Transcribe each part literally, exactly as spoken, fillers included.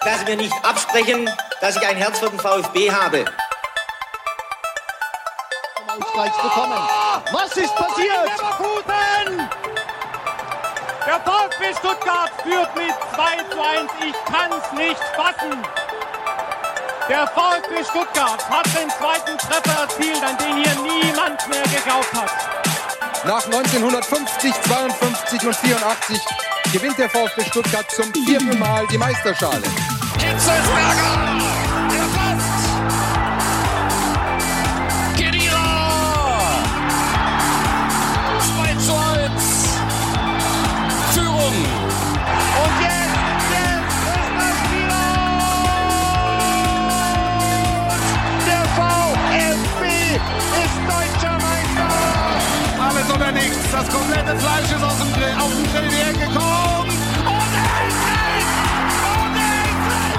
dass Sie mir nicht absprechen, dass ich ein Herz für den VfB habe. Ausgleich bekommen. Was ist passiert? Leverkusen! Der VfB Stuttgart führt mit zwei zu eins. Ich kann's nicht fassen. Der VfB Stuttgart hat den zweiten Treffer erzielt, an den hier niemand mehr geglaubt hat. Nach neunzehnhundertfünfzig, zweiundfünfzig und vierundachtzig gewinnt der VfB Stuttgart zum vierten Mal die Meisterschale. Hitzelsberger! Der passt! Khedira! zwei zu eins! Führung! Und jetzt, jetzt ist das Spiel aus! Der VfB ist deutscher Meister! Alles oder nichts, das komplette Fleisch ist aus dem Grill, auf den Grill die Ecke gekommen! Und endlich! Und endlich!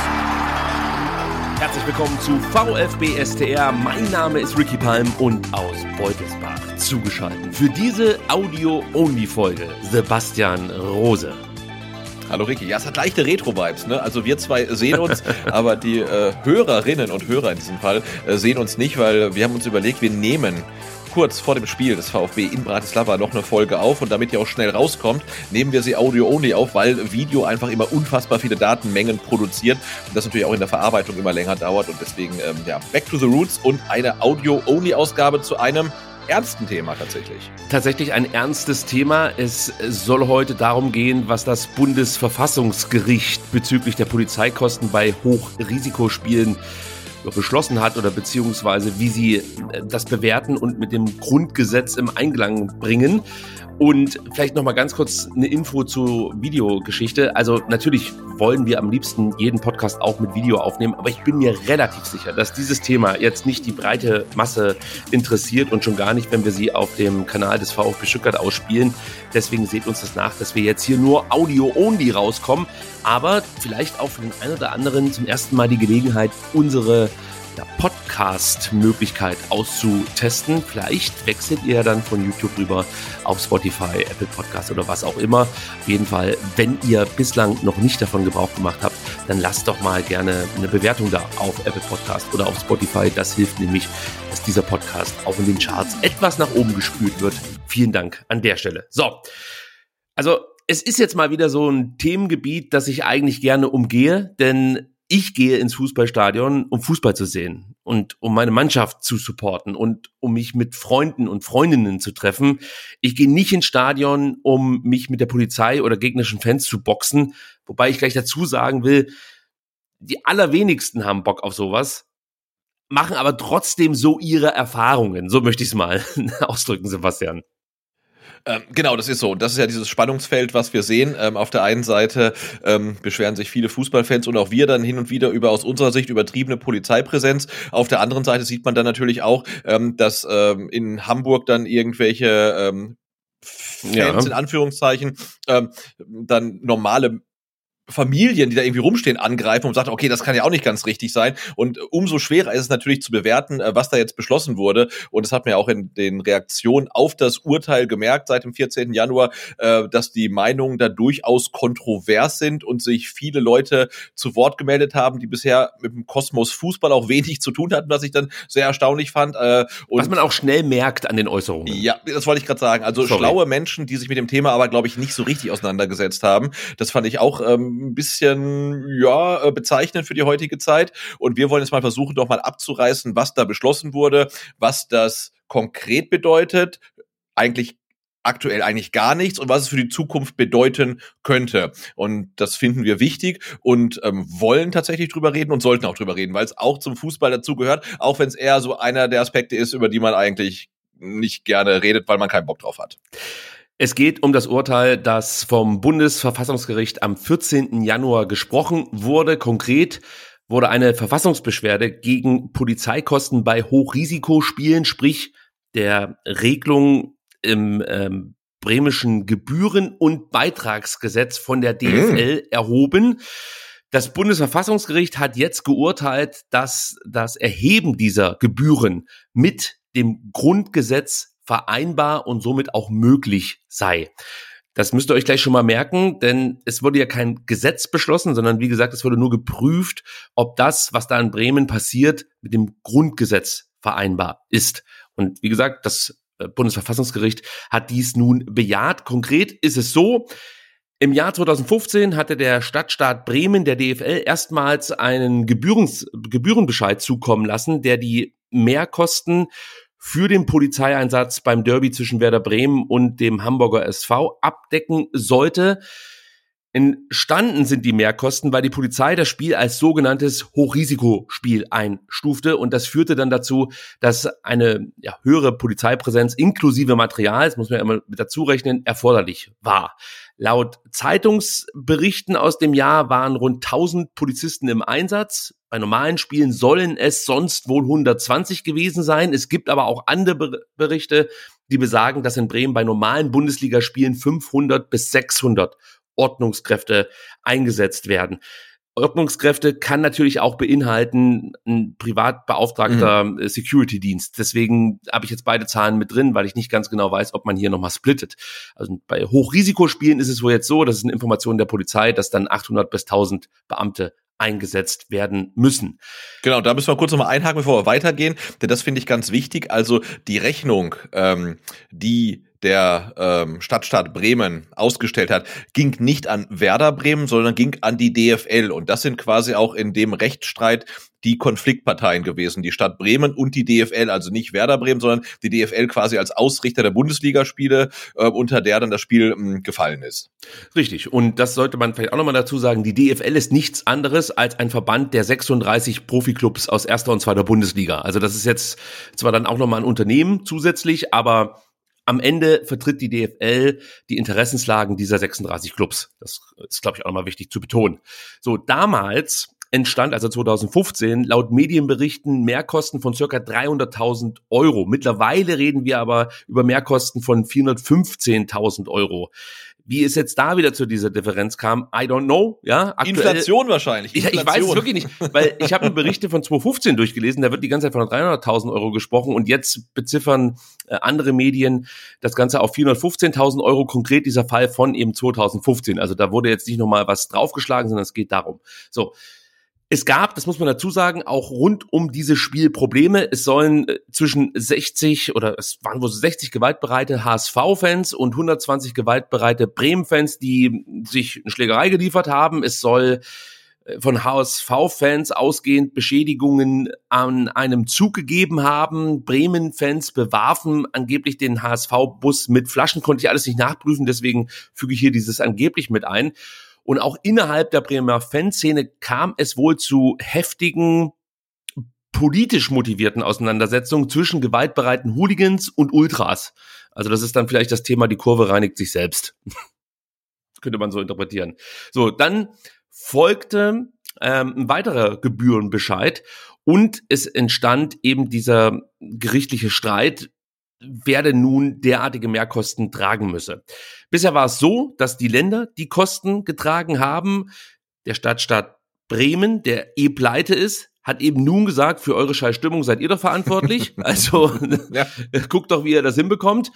Herzlich willkommen zu VfB S T R. Mein Name ist Ricky Palm und aus Beutelsbach zugeschaltet für diese Audio-Only-Folge Sebastian Rose. Hallo Ricky, ja, es hat leichte Retro-Vibes, ne? Also wir zwei sehen uns, aber die äh, Hörerinnen und Hörer in diesem Fall äh, sehen uns nicht, weil wir haben uns überlegt, wir nehmen kurz vor dem Spiel des VfB in Bratislava noch eine Folge auf und damit die auch schnell rauskommt, nehmen wir sie Audio-Only auf, weil Video einfach immer unfassbar viele Datenmengen produziert und das natürlich auch in der Verarbeitung immer länger dauert und deswegen, ähm, ja, back to the roots und eine Audio-Only-Ausgabe zu einem ernsten Thema tatsächlich. Tatsächlich ein ernstes Thema. Es soll heute darum gehen, was das Bundesverfassungsgericht bezüglich der Polizeikosten bei Hochrisikospielen beschlossen hat oder beziehungsweise wie sie das bewerten und mit dem Grundgesetz im Einklang bringen. Und vielleicht nochmal ganz kurz eine Info zur Videogeschichte. Also natürlich wollen wir am liebsten jeden Podcast auch mit Video aufnehmen, aber ich bin mir relativ sicher, dass dieses Thema jetzt nicht die breite Masse interessiert und schon gar nicht, wenn wir sie auf dem Kanal des VfB Stuttgart ausspielen. Deswegen seht uns das nach, dass wir jetzt hier nur Audio-Only rauskommen, aber vielleicht auch für den einen oder anderen zum ersten Mal die Gelegenheit, unsere ja, Podcast-Möglichkeit auszutesten. Vielleicht wechselt ihr dann von YouTube rüber auf Spotify, Apple Podcast oder was auch immer. Auf jeden Fall, wenn ihr bislang noch nicht davon Gebrauch gemacht habt, dann lasst doch mal gerne eine Bewertung da auf Apple Podcast oder auf Spotify. Das hilft nämlich, dass dieser Podcast auch in den Charts etwas nach oben gespült wird. Vielen Dank an der Stelle. So, also es ist jetzt mal wieder so ein Themengebiet, das ich eigentlich gerne umgehe, denn ich gehe ins Fußballstadion, um Fußball zu sehen und um meine Mannschaft zu supporten und um mich mit Freunden und Freundinnen zu treffen. Ich gehe nicht ins Stadion, um mich mit der Polizei oder gegnerischen Fans zu boxen, wobei ich gleich dazu sagen will, die allerwenigsten haben Bock auf sowas, machen aber trotzdem so ihre Erfahrungen. So möchte ich es mal ausdrücken, Sebastian. Ähm, genau, das ist so. Und das ist ja dieses Spannungsfeld, was wir sehen. Ähm, auf der einen Seite ähm, beschweren sich viele Fußballfans und auch wir dann hin und wieder über aus unserer Sicht übertriebene Polizeipräsenz. Auf der anderen Seite sieht man dann natürlich auch, ähm, dass ähm, in Hamburg dann irgendwelche ähm, Fans ja. in Anführungszeichen ähm, dann normale Familien, die da irgendwie rumstehen, angreifen und sagen, okay, das kann ja auch nicht ganz richtig sein. Und umso schwerer ist es natürlich zu bewerten, was da jetzt beschlossen wurde. Und das hat man ja auch in den Reaktionen auf das Urteil gemerkt seit dem vierzehnten Januar, dass die Meinungen da durchaus kontrovers sind und sich viele Leute zu Wort gemeldet haben, die bisher mit dem Kosmos Fußball auch wenig zu tun hatten, was ich dann sehr erstaunlich fand. Und was man auch schnell merkt an den Äußerungen. Ja, das wollte ich gerade sagen. Also Sorry. Schlaue Menschen, die sich mit dem Thema aber, glaube ich, nicht so richtig auseinandergesetzt haben. Das fand ich auch ähm, ein bisschen, ja, bezeichnend für die heutige Zeit. Und wir wollen jetzt mal versuchen, doch mal abzureißen, was da beschlossen wurde, was das konkret bedeutet, eigentlich aktuell eigentlich gar nichts und was es für die Zukunft bedeuten könnte. Und das finden wir wichtig und ähm, wollen tatsächlich drüber reden und sollten auch drüber reden, weil es auch zum Fußball dazu gehört, auch wenn es eher so einer der Aspekte ist, über die man eigentlich nicht gerne redet, weil man keinen Bock drauf hat. Es geht um das Urteil, das vom Bundesverfassungsgericht am vierzehnten Januar gesprochen wurde. Konkret wurde eine Verfassungsbeschwerde gegen Polizeikosten bei Hochrisikospielen, sprich der Regelung im ähm, bremischen Gebühren- und Beitragsgesetz von der D F L mhm. erhoben. Das Bundesverfassungsgericht hat jetzt geurteilt, dass das Erheben dieser Gebühren mit dem Grundgesetz vereinbar und somit auch möglich sei. Das müsst ihr euch gleich schon mal merken, denn es wurde ja kein Gesetz beschlossen, sondern wie gesagt, es wurde nur geprüft, ob das, was da in Bremen passiert, mit dem Grundgesetz vereinbar ist. Und wie gesagt, das Bundesverfassungsgericht hat dies nun bejaht. Konkret ist es so: Im Jahr zweitausendfünfzehn hatte der Stadtstaat Bremen der D F L erstmals einen Gebührens, Gebührenbescheid zukommen lassen, der die Mehrkosten für den Polizeieinsatz beim Derby zwischen Werder Bremen und dem Hamburger S V abdecken sollte. Entstanden sind die Mehrkosten, weil die Polizei das Spiel als sogenanntes Hochrisikospiel einstufte, und das führte dann dazu, dass eine ja, höhere Polizeipräsenz inklusive Material, das muss man ja immer mit dazu rechnen, erforderlich war. Laut Zeitungsberichten aus dem Jahr waren rund tausend Polizisten im Einsatz. Bei normalen Spielen sollen es sonst wohl hundertzwanzig gewesen sein. Es gibt aber auch andere Berichte, die besagen, dass in Bremen bei normalen Bundesligaspielen fünfhundert bis sechshundert Ordnungskräfte eingesetzt werden. Ordnungskräfte kann natürlich auch beinhalten ein privat beauftragter mhm. Security-Dienst. Deswegen habe ich jetzt beide Zahlen mit drin, weil ich nicht ganz genau weiß, ob man hier nochmal splittet. Also bei Hochrisikospielen ist es wohl jetzt so, das ist eine Information der Polizei, dass dann achthundert bis tausend Beamte eingesetzt werden müssen. Genau, da müssen wir kurz nochmal einhaken, bevor wir weitergehen, denn das finde ich ganz wichtig. Also die Rechnung, ähm, die der ähm, Stadtstaat Bremen ausgestellt hat, ging nicht an Werder Bremen, sondern ging an die D F L. Und das sind quasi auch in dem Rechtsstreit die Konfliktparteien gewesen, die Stadt Bremen und die D F L, also nicht Werder Bremen, sondern die D F L quasi als Ausrichter der Bundesligaspiele, äh, unter der dann das Spiel mh, gefallen ist. Richtig, und das sollte man vielleicht auch nochmal dazu sagen, die D F L ist nichts anderes als ein Verband der sechsunddreißig Profiklubs aus erster und zweiter Bundesliga. Also das ist jetzt zwar dann auch nochmal ein Unternehmen zusätzlich, aber am Ende vertritt die D F L die Interessenslagen dieser sechsunddreißig Clubs. Das ist, glaube ich, auch nochmal wichtig zu betonen. So, damals entstand, also zweitausendfünfzehn, laut Medienberichten Mehrkosten von circa dreihunderttausend Euro. Mittlerweile reden wir aber über Mehrkosten von vierhundertfünfzehntausend Euro. Wie es jetzt da wieder zu dieser Differenz kam, I don't know. Ja, aktuell, Inflation wahrscheinlich. Inflation. Ich, ich weiß es wirklich nicht, weil ich habe Berichte von zweitausendfünfzehn durchgelesen, da wird die ganze Zeit von dreihunderttausend Euro gesprochen, und jetzt beziffern äh, andere Medien das Ganze auf vierhundertfünfzehntausend Euro, konkret dieser Fall von eben zweitausendfünfzehn. Also da wurde jetzt nicht nochmal was draufgeschlagen, sondern es geht darum. So. Es gab, das muss man dazu sagen, auch rund um dieses Spiel Probleme. Es sollen äh, zwischen sechzig oder es waren wohl sechzig gewaltbereite H S V-Fans und hundertzwanzig gewaltbereite Bremen-Fans, die sich eine Schlägerei geliefert haben. Es soll äh, von H S V-Fans ausgehend Beschädigungen an einem Zug gegeben haben. Bremen-Fans bewarfen angeblich den H S V-Bus mit Flaschen. Konnte ich alles nicht nachprüfen, deswegen füge ich hier dieses angeblich mit ein. Und auch innerhalb der Bremer Fanszene kam es wohl zu heftigen, politisch motivierten Auseinandersetzungen zwischen gewaltbereiten Hooligans und Ultras. Also das ist dann vielleicht das Thema, die Kurve reinigt sich selbst. Könnte man so interpretieren. So, dann folgte ähm, ein weiterer Gebührenbescheid, und es entstand eben dieser gerichtliche Streit, wer denn nun derartige Mehrkosten tragen müsse. Bisher war es so, dass die Länder die Kosten getragen haben. Der Stadtstaat Bremen, der eh pleite ist, hat eben nun gesagt, für eure Scheißstimmung seid ihr doch verantwortlich. Also ja. Guckt doch, wie ihr das hinbekommt.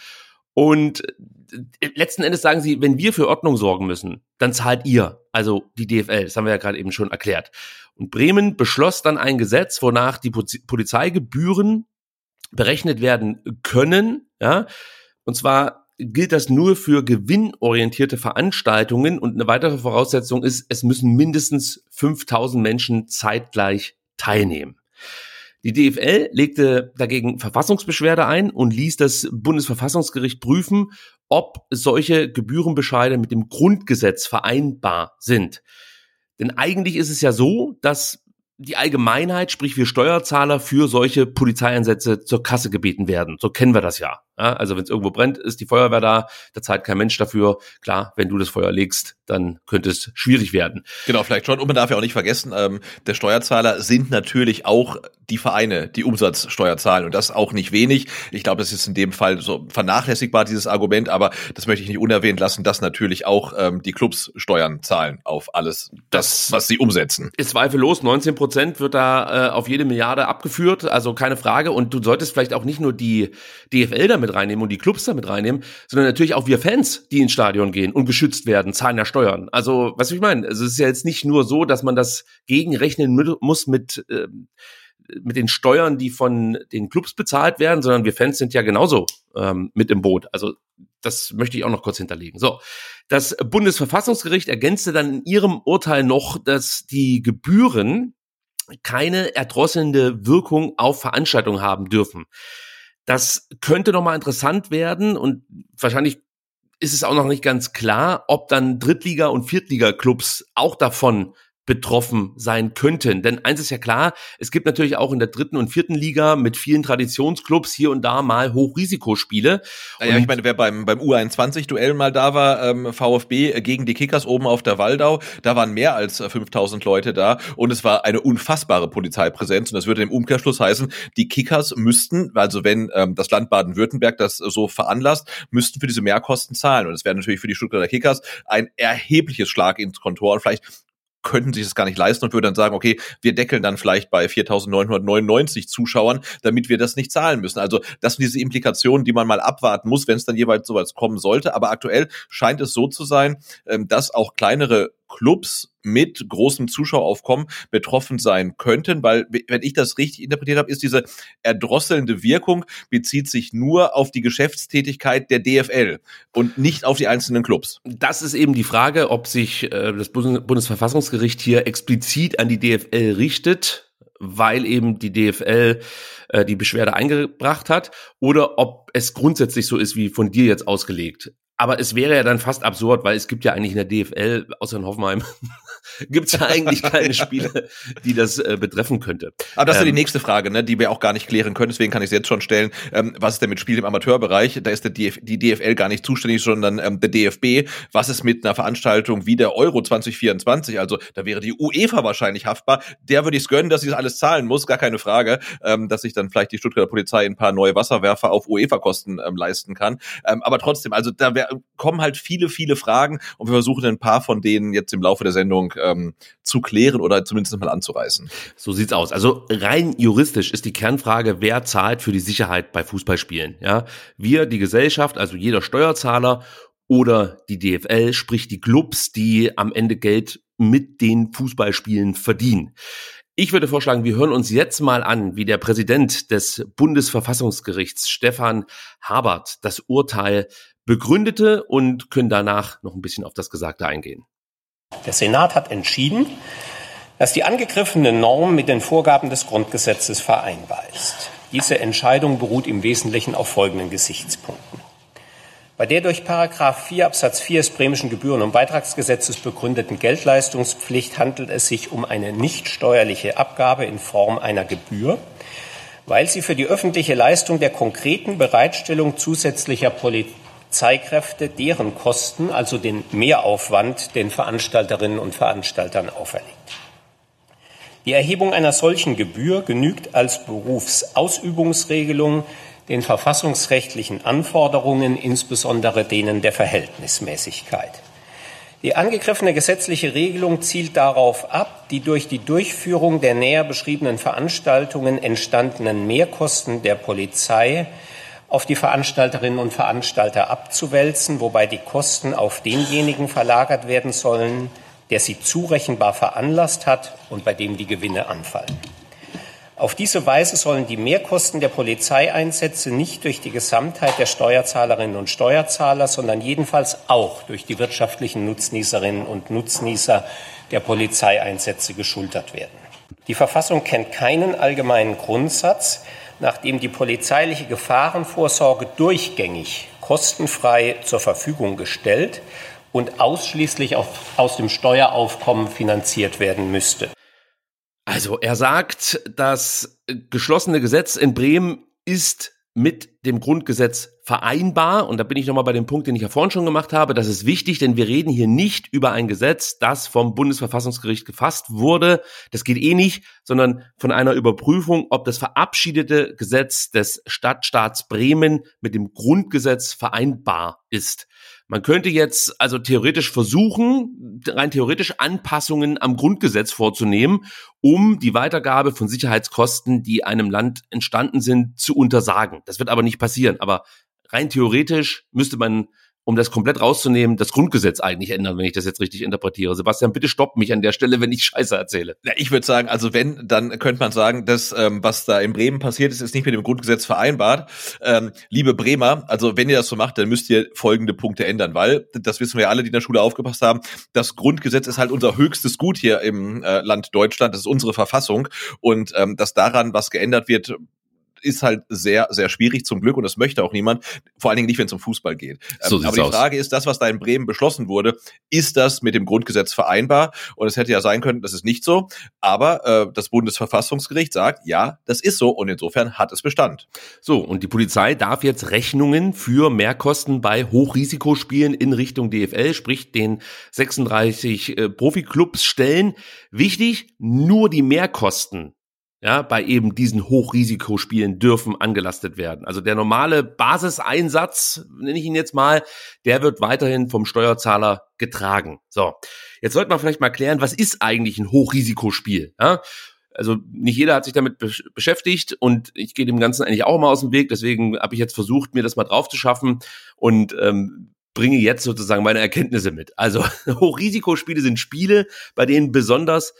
Und letzten Endes sagen sie, wenn wir für Ordnung sorgen müssen, dann zahlt ihr, also die D F L. Das haben wir ja gerade eben schon erklärt. Und Bremen beschloss dann ein Gesetz, wonach die Polizeigebühren berechnet werden können, ja, und zwar gilt das nur für gewinnorientierte Veranstaltungen, und eine weitere Voraussetzung ist, es müssen mindestens fünftausend Menschen zeitgleich teilnehmen. Die D F L legte dagegen Verfassungsbeschwerde ein und ließ das Bundesverfassungsgericht prüfen, ob solche Gebührenbescheide mit dem Grundgesetz vereinbar sind. Denn eigentlich ist es ja so, dass die Allgemeinheit, sprich wir Steuerzahler, für solche Polizeieinsätze zur Kasse gebeten werden. So kennen wir das ja. Ja, also wenn es irgendwo brennt, ist die Feuerwehr da, da zahlt kein Mensch dafür. Klar, wenn du das Feuer legst, dann könnte es schwierig werden. Genau, vielleicht schon. Und man darf ja auch nicht vergessen, ähm, der Steuerzahler sind natürlich auch die Vereine, die Umsatzsteuer zahlen. Und das auch nicht wenig. Ich glaube, das ist in dem Fall so vernachlässigbar, dieses Argument. Aber das möchte ich nicht unerwähnt lassen, dass natürlich auch ähm, die Clubs Steuern zahlen auf alles, das, das was sie umsetzen. Ist zweifellos, neunzehn Prozent wird da äh, auf jede Milliarde abgeführt. Also keine Frage. Und du solltest vielleicht auch nicht nur die D F L damit mit reinnehmen und die Clubs da mit reinnehmen, sondern natürlich auch wir Fans, die ins Stadion gehen und geschützt werden, zahlen ja Steuern. Also, was ich meine, also es ist ja jetzt nicht nur so, dass man das gegenrechnen muss mit äh, mit den Steuern, die von den Clubs bezahlt werden, sondern wir Fans sind ja genauso ähm, mit im Boot. Also das möchte ich auch noch kurz hinterlegen. So, das Bundesverfassungsgericht ergänzte dann in ihrem Urteil noch, dass die Gebühren keine erdrosselnde Wirkung auf Veranstaltungen haben dürfen. Das könnte nochmal interessant werden und wahrscheinlich ist es auch noch nicht ganz klar, ob dann Drittliga- und Viertliga-Clubs auch davon betroffen sein könnten. Denn eins ist ja klar, es gibt natürlich auch in der dritten und vierten Liga mit vielen Traditionsclubs hier und da mal Hochrisikospiele. Naja, ich meine, wer beim beim U einundzwanzig-Duell mal da war, ähm, VfB gegen die Kickers oben auf der Waldau, da waren mehr als fünftausend Leute da und es war eine unfassbare Polizeipräsenz und das würde im Umkehrschluss heißen, die Kickers müssten, also wenn ähm, das Land Baden-Württemberg das so veranlasst, müssten für diese Mehrkosten zahlen und es wäre natürlich für die Stuttgarter Kickers ein erhebliches Schlag ins Kontor und vielleicht könnten sich das gar nicht leisten und würden dann sagen, okay, wir deckeln dann vielleicht bei viertausendneunhundertneunundneunzig Zuschauern, damit wir das nicht zahlen müssen. Also das sind diese Implikationen, die man mal abwarten muss, wenn es dann jeweils sowas kommen sollte. Aber aktuell scheint es so zu sein, dass auch kleinere Clubs mit großem Zuschaueraufkommen betroffen sein könnten, weil, wenn ich das richtig interpretiert habe, ist diese erdrosselnde Wirkung bezieht sich nur auf die Geschäftstätigkeit der D F L und nicht auf die einzelnen Clubs. Das ist eben die Frage, ob sich äh, das Bundesverfassungsgericht hier explizit an die D F L richtet, weil eben die D F L äh, die Beschwerde eingebracht hat, oder ob es grundsätzlich so ist, wie von dir jetzt ausgelegt. Aber es wäre ja dann fast absurd, weil es gibt ja eigentlich in der D F L, außer in Hoffenheim, gibt es ja eigentlich keine Spiele, die das äh, betreffen könnte. Aber das ist ähm, ja die nächste Frage, ne, die wir auch gar nicht klären können, deswegen kann ich es jetzt schon stellen. Ähm, was ist denn mit Spielen im Amateurbereich? Da ist der D F- die D F L gar nicht zuständig, sondern ähm, der D F B. Was ist mit einer Veranstaltung wie der Euro zwanzig vierundzwanzig? Also da wäre die UEFA wahrscheinlich haftbar. Der würde ich es gönnen, dass sie das alles zahlen muss, gar keine Frage, ähm, dass sich dann vielleicht die Stuttgarter Polizei ein paar neue Wasserwerfer auf UEFA-Kosten ähm, leisten kann. Ähm, aber trotzdem, also da wär, kommen halt viele, viele Fragen und wir versuchen ein paar von denen jetzt im Laufe der Sendung ähm, zu klären oder zumindest mal anzureißen. So sieht's aus. Also rein juristisch ist die Kernfrage, wer zahlt für die Sicherheit bei Fußballspielen? Ja, wir, die Gesellschaft, also jeder Steuerzahler oder die D F L, sprich die Clubs, die am Ende Geld mit den Fußballspielen verdienen. Ich würde vorschlagen, wir hören uns jetzt mal an, wie der Präsident des Bundesverfassungsgerichts, Stefan Habert, das Urteil begründete und können danach noch ein bisschen auf das Gesagte eingehen. Der Senat hat entschieden, dass die angegriffene Norm mit den Vorgaben des Grundgesetzes vereinbar ist. Diese Entscheidung beruht im Wesentlichen auf folgenden Gesichtspunkten. Bei der durch Paragraph vier Absatz vier des Bremischen Gebühren- und Beitragsgesetzes begründeten Geldleistungspflicht handelt es sich um eine nicht steuerliche Abgabe in Form einer Gebühr, weil sie für die öffentliche Leistung der konkreten Bereitstellung zusätzlicher Polizeikräfte deren Kosten, also den Mehraufwand, den Veranstalterinnen und Veranstaltern auferlegt. Die Erhebung einer solchen Gebühr genügt als Berufsausübungsregelung den verfassungsrechtlichen Anforderungen, insbesondere denen der Verhältnismäßigkeit. Die angegriffene gesetzliche Regelung zielt darauf ab, die durch die Durchführung der näher beschriebenen Veranstaltungen entstandenen Mehrkosten der Polizei auf die Veranstalterinnen und Veranstalter abzuwälzen, wobei die Kosten auf denjenigen verlagert werden sollen, der sie zurechenbar veranlasst hat und bei dem die Gewinne anfallen. Auf diese Weise sollen die Mehrkosten der Polizeieinsätze nicht durch die Gesamtheit der Steuerzahlerinnen und Steuerzahler, sondern jedenfalls auch durch die wirtschaftlichen Nutznießerinnen und Nutznießer der Polizeieinsätze geschultert werden. Die Verfassung kennt keinen allgemeinen Grundsatz, nach dem die polizeiliche Gefahrenvorsorge durchgängig kostenfrei zur Verfügung gestellt und ausschließlich auf, aus dem Steueraufkommen finanziert werden müsste. Also er sagt, das geschlossene Gesetz in Bremen ist mit dem Grundgesetz vereinbar. Und da bin ich nochmal bei dem Punkt, den ich ja vorhin schon gemacht habe. Das ist wichtig, denn wir reden hier nicht über ein Gesetz, das vom Bundesverfassungsgericht gefasst wurde. Das geht eh nicht, sondern von einer Überprüfung, ob das verabschiedete Gesetz des Stadtstaats Bremen mit dem Grundgesetz vereinbar ist. Man könnte jetzt also theoretisch versuchen, rein theoretisch Anpassungen am Grundgesetz vorzunehmen, um die Weitergabe von Sicherheitskosten, die einem Land entstanden sind, zu untersagen. Das wird aber nicht passieren. Aber rein theoretisch müsste man, um das komplett rauszunehmen, das Grundgesetz eigentlich ändern, wenn ich das jetzt richtig interpretiere. Sebastian, bitte stopp mich an der Stelle, wenn ich Scheiße erzähle. Ja, ich würde sagen, also wenn, dann könnte man sagen, dass ähm, was da in Bremen passiert ist, ist nicht mit dem Grundgesetz vereinbart. Ähm, liebe Bremer, also wenn ihr das so macht, dann müsst ihr folgende Punkte ändern, weil, das wissen wir ja alle, die in der Schule aufgepasst haben, das Grundgesetz ist halt unser höchstes Gut hier im äh, Land Deutschland, das ist unsere Verfassung und ähm, dass daran was geändert wird, ist halt sehr, sehr schwierig zum Glück und das möchte auch niemand, vor allen Dingen nicht, wenn es um Fußball geht. So ähm, aber die Frage aus. ist, das, was da in Bremen beschlossen wurde, ist das mit dem Grundgesetz vereinbar? Und es hätte ja sein können, das ist nicht so, aber äh, das Bundesverfassungsgericht sagt, ja, das ist so und insofern hat es Bestand. So, und die Polizei darf jetzt Rechnungen für Mehrkosten bei Hochrisikospielen in Richtung D F L, sprich den sechsunddreißig äh, Profiklubs stellen. Wichtig, nur die Mehrkosten, ja, bei eben diesen Hochrisikospielen dürfen angelastet werden. Also der normale Basiseinsatz, nenne ich ihn jetzt mal, der wird weiterhin vom Steuerzahler getragen. So, jetzt sollte man vielleicht mal klären, was ist eigentlich ein Hochrisikospiel? Ja? Also nicht jeder hat sich damit besch- beschäftigt und ich gehe dem Ganzen eigentlich auch mal aus dem Weg. Deswegen habe ich jetzt versucht, mir das mal drauf zu schaffen und ähm, bringe jetzt sozusagen meine Erkenntnisse mit. Also Hochrisikospiele sind Spiele, bei denen besonders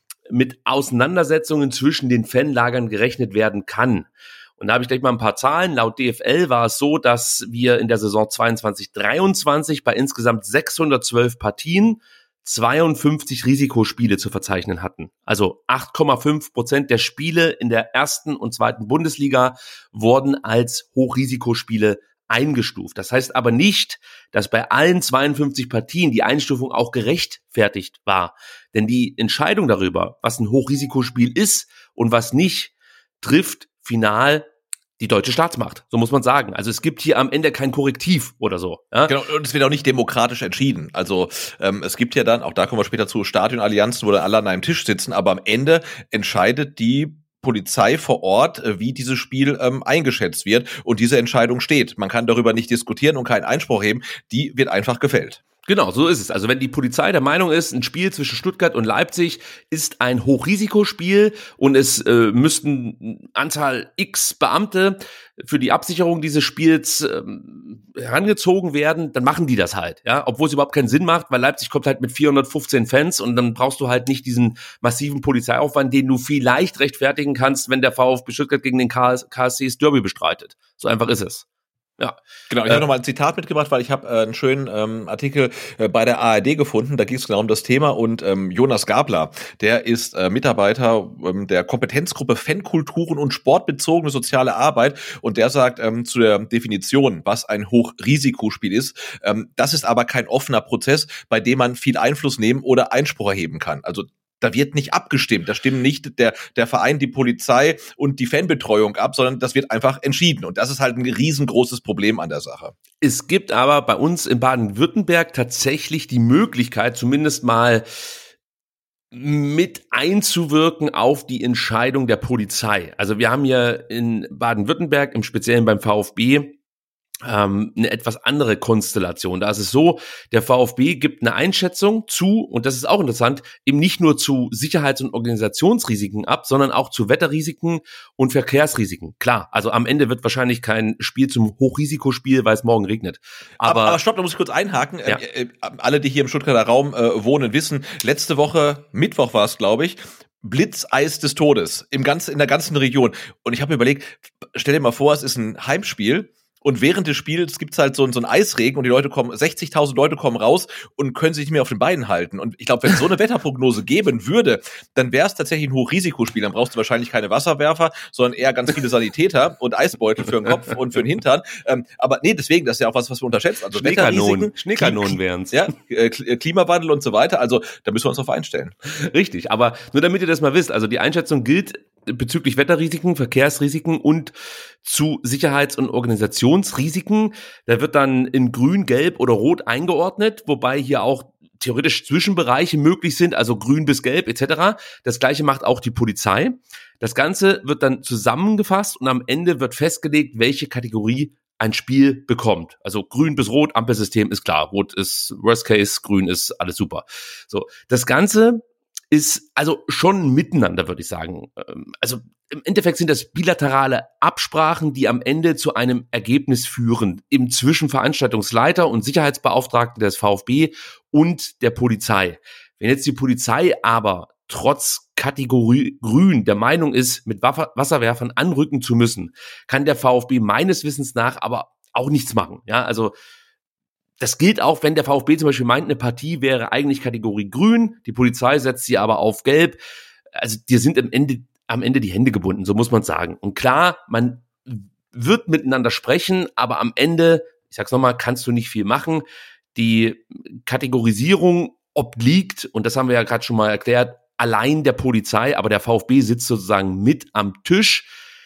mit Auseinandersetzungen zwischen den Fanlagern gerechnet werden kann. Und da habe ich gleich mal ein paar Zahlen. Laut D F L war es so, dass wir in der Saison zweiundzwanzig dreiundzwanzig bei insgesamt sechshundertzwölf Partien zweiundfünfzig Risikospiele zu verzeichnen hatten. Also acht Komma fünf Prozent der Spiele in der ersten und zweiten Bundesliga wurden als Hochrisikospiele eingestuft. Das heißt aber nicht, dass bei allen zweiundfünfzig Partien die Einstufung auch gerechtfertigt war. Denn die Entscheidung darüber, was ein Hochrisikospiel ist und was nicht, trifft final die deutsche Staatsmacht. So muss man sagen. Also es gibt hier am Ende kein Korrektiv oder so. Ja? Genau, und es wird auch nicht demokratisch entschieden. Also ähm, es gibt ja dann, auch da kommen wir später zu, Stadionallianzen, wo dann alle an einem Tisch sitzen, aber am Ende entscheidet die Polizei vor Ort, wie dieses Spiel ähm, eingeschätzt wird und diese Entscheidung steht. Man kann darüber nicht diskutieren und keinen Einspruch heben, die wird einfach gefällt. Genau, so ist es. Also wenn die Polizei der Meinung ist, ein Spiel zwischen Stuttgart und Leipzig ist ein Hochrisikospiel und es äh, müssten Anzahl X Beamte für die Absicherung dieses Spiels ähm, herangezogen werden, dann machen die das halt, ja, obwohl es überhaupt keinen Sinn macht, weil Leipzig kommt halt mit vierhundertfünfzehn Fans und dann brauchst du halt nicht diesen massiven Polizeiaufwand, den du vielleicht rechtfertigen kannst, wenn der VfB Stuttgart gegen den K S C das Derby bestreitet. So einfach ist es. Ja, genau. Ich äh, habe nochmal ein Zitat mitgebracht, weil ich habe äh, einen schönen ähm, Artikel äh, bei der A R D gefunden. Da ging es genau um das Thema und ähm, Jonas Gabler, der ist äh, Mitarbeiter ähm, der Kompetenzgruppe Fankulturen und sportbezogene soziale Arbeit und der sagt ähm, zu der Definition, was ein Hochrisikospiel ist. Ähm, das ist aber kein offener Prozess, bei dem man viel Einfluss nehmen oder Einspruch erheben kann. Also da wird nicht abgestimmt, da stimmen nicht der der Verein, die Polizei und die Fanbetreuung ab, sondern das wird einfach entschieden. Und das ist halt ein riesengroßes Problem an der Sache. Es gibt aber bei uns in Baden-Württemberg tatsächlich die Möglichkeit, zumindest mal mit einzuwirken auf die Entscheidung der Polizei. Also wir haben hier in Baden-Württemberg, im Speziellen beim VfB, Ähm, eine etwas andere Konstellation. Da ist es so, der VfB gibt eine Einschätzung zu, und das ist auch interessant, eben nicht nur zu Sicherheits- und Organisationsrisiken ab, sondern auch zu Wetterrisiken und Verkehrsrisiken. Klar, also am Ende wird wahrscheinlich kein Spiel zum Hochrisikospiel, weil es morgen regnet. Aber, aber, aber stopp, da muss ich kurz einhaken. Ja. Äh, äh, alle, die hier im Stuttgarter Raum äh, wohnen, wissen, letzte Woche, Mittwoch war es, glaube ich, Blitzeis des Todes im ganzen, in der ganzen Region. Und ich habe mir überlegt, stell dir mal vor, es ist ein Heimspiel, und während des Spiels gibt's halt so, so einen Eisregen und die Leute kommen, sechzigtausend Leute kommen raus und können sich nicht mehr auf den Beinen halten. Und ich glaube, wenn es so eine Wetterprognose geben würde, dann wäre es tatsächlich ein Hochrisikospiel. Dann brauchst du wahrscheinlich keine Wasserwerfer, sondern eher ganz viele Sanitäter und Eisbeutel für den Kopf und für den Hintern. Ähm, aber nee, deswegen, das ist ja auch was, was wir unterschätzen. Also Schneekanonen, Schneekanonen wären's. Ja, äh, Klimawandel und so weiter. Also da müssen wir uns drauf einstellen. Richtig, aber nur damit ihr das mal wisst, also die Einschätzung gilt bezüglich Wetterrisiken, Verkehrsrisiken und zu Sicherheits- und Organisationsrisiken. Da wird dann in grün, gelb oder rot eingeordnet, wobei hier auch theoretisch Zwischenbereiche möglich sind, also grün bis gelb et cetera. Das Gleiche macht auch die Polizei. Das Ganze wird dann zusammengefasst und am Ende wird festgelegt, welche Kategorie ein Spiel bekommt. Also grün bis rot, Ampelsystem ist klar. Rot ist Worst Case, grün ist alles super. So, das Ganze ist also schon miteinander, würde ich sagen. Also im Endeffekt sind das bilaterale Absprachen, die am Ende zu einem Ergebnis führen, im zwischen Veranstaltungsleiter und Sicherheitsbeauftragten des VfB und der Polizei. Wenn jetzt die Polizei aber trotz Kategorie Grün der Meinung ist, mit Wasserwerfern anrücken zu müssen, kann der VfB meines Wissens nach aber auch nichts machen. Ja, also das gilt auch, wenn der VfB zum Beispiel meint, eine Partie wäre eigentlich Kategorie Grün, die Polizei setzt sie aber auf Gelb. Also dir sind am Ende, am Ende die Hände gebunden, so muss man sagen. Und klar, man wird miteinander sprechen, aber am Ende, ich sag's nochmal, kannst du nicht viel machen. Die Kategorisierung obliegt, und das haben wir ja gerade schon mal erklärt, allein der Polizei, aber der VfB sitzt sozusagen mit am Tisch.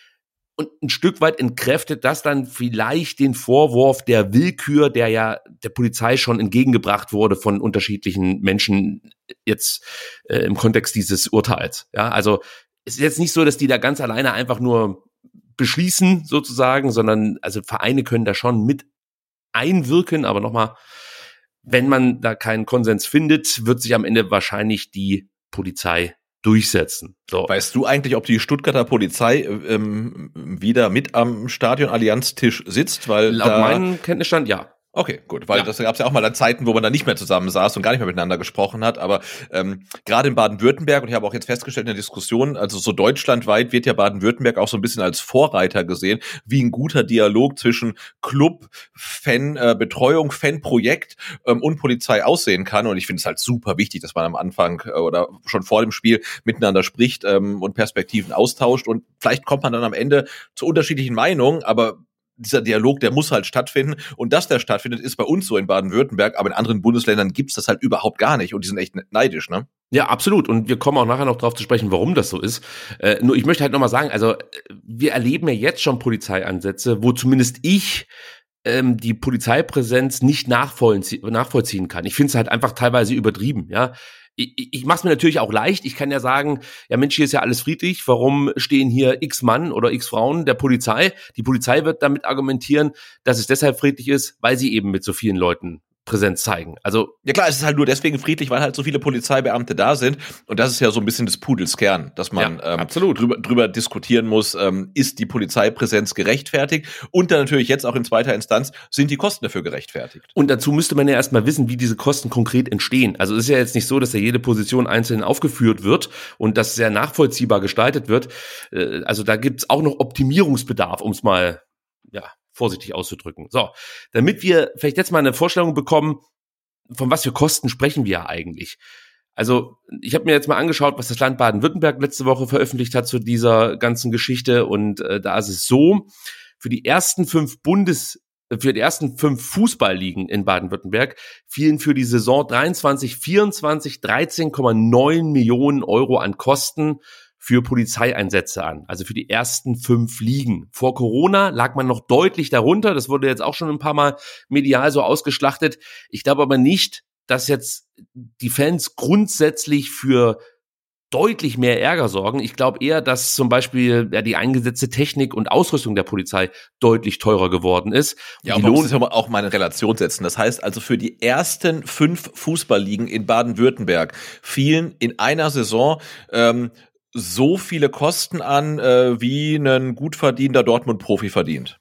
Und ein Stück weit entkräftet das dann vielleicht den Vorwurf der Willkür, der ja der Polizei schon entgegengebracht wurde von unterschiedlichen Menschen jetzt äh, im Kontext dieses Urteils. Ja, also es ist jetzt nicht so, dass die da ganz alleine einfach nur beschließen sozusagen, sondern also Vereine können da schon mit einwirken. Aber nochmal, wenn man da keinen Konsens findet, wird sich am Ende wahrscheinlich die Polizei durchsetzen. So. Weißt du eigentlich, ob die Stuttgarter Polizei ähm, wieder mit am Stadion-Allianz-Tisch sitzt? Weil laut da meinem Kenntnisstand ja. Okay, gut, weil ja. das gab es ja auch mal an Zeiten, wo man dann nicht mehr zusammen saß und gar nicht mehr miteinander gesprochen hat, aber ähm, gerade in Baden-Württemberg, und ich habe auch jetzt festgestellt in der Diskussion, also so deutschlandweit wird ja Baden-Württemberg auch so ein bisschen als Vorreiter gesehen, wie ein guter Dialog zwischen Club, Fan, äh, Betreuung, Fanprojekt ähm, und Polizei aussehen kann, und ich finde es halt super wichtig, dass man am Anfang äh, oder schon vor dem Spiel miteinander spricht ähm, und Perspektiven austauscht, und vielleicht kommt man dann am Ende zu unterschiedlichen Meinungen, aber dieser Dialog, der muss halt stattfinden, und dass der stattfindet, ist bei uns so in Baden-Württemberg, aber in anderen Bundesländern gibt's das halt überhaupt gar nicht, und die sind echt neidisch, ne? Ja, absolut, und wir kommen auch nachher noch drauf zu sprechen, warum das so ist. Äh, nur ich möchte halt nochmal sagen, also wir erleben ja jetzt schon Polizeieinsätze, wo zumindest ich ähm, die Polizeipräsenz nicht nachvollzie- nachvollziehen kann. Ich finde es halt einfach teilweise übertrieben, ja. Ich, ich mache es mir natürlich auch leicht. Ich kann ja sagen, ja Mensch, hier ist ja alles friedlich. Warum stehen hier x Mann oder x Frauen der Polizei? Die Polizei wird damit argumentieren, dass es deshalb friedlich ist, weil sie eben mit so vielen Leuten Präsenz zeigen. Also ja klar, es ist halt nur deswegen friedlich, weil halt so viele Polizeibeamte da sind, und das ist ja so ein bisschen des Pudels Kern, dass man ja, ähm, absolut. Drüber, drüber diskutieren muss, ähm, ist die Polizeipräsenz gerechtfertigt, und dann natürlich jetzt auch in zweiter Instanz, sind die Kosten dafür gerechtfertigt. Und dazu müsste man ja erstmal wissen, wie diese Kosten konkret entstehen. Also es ist ja jetzt nicht so, dass ja jede Position einzeln aufgeführt wird und das sehr nachvollziehbar gestaltet wird. Also da gibt's auch noch Optimierungsbedarf, um es mal ja vorsichtig auszudrücken. So, damit wir vielleicht jetzt mal eine Vorstellung bekommen, von was für Kosten sprechen wir eigentlich. Also ich habe mir jetzt mal angeschaut, was das Land Baden-Württemberg letzte Woche veröffentlicht hat zu dieser ganzen Geschichte, und äh, da ist es so, für die ersten fünf Bundes, für die ersten fünf Fußballligen in Baden-Württemberg fielen für die Saison dreiundzwanzig vierundzwanzig dreizehn Komma neun Millionen Euro an Kosten für Polizeieinsätze an, also für die ersten fünf Ligen. Vor Corona lag man noch deutlich darunter, das wurde jetzt auch schon ein paar Mal medial so ausgeschlachtet. Ich glaube aber nicht, dass jetzt die Fans grundsätzlich für deutlich mehr Ärger sorgen. Ich glaube eher, dass zum Beispiel ja, die eingesetzte Technik und Ausrüstung der Polizei deutlich teurer geworden ist. Ja, und man muss es auch mal in Relation setzen. Das heißt also, für die ersten fünf Fußballligen in Baden-Württemberg fielen in einer Saison ähm, so viele Kosten an, äh, wie ein gut verdienter Dortmund-Profi verdient.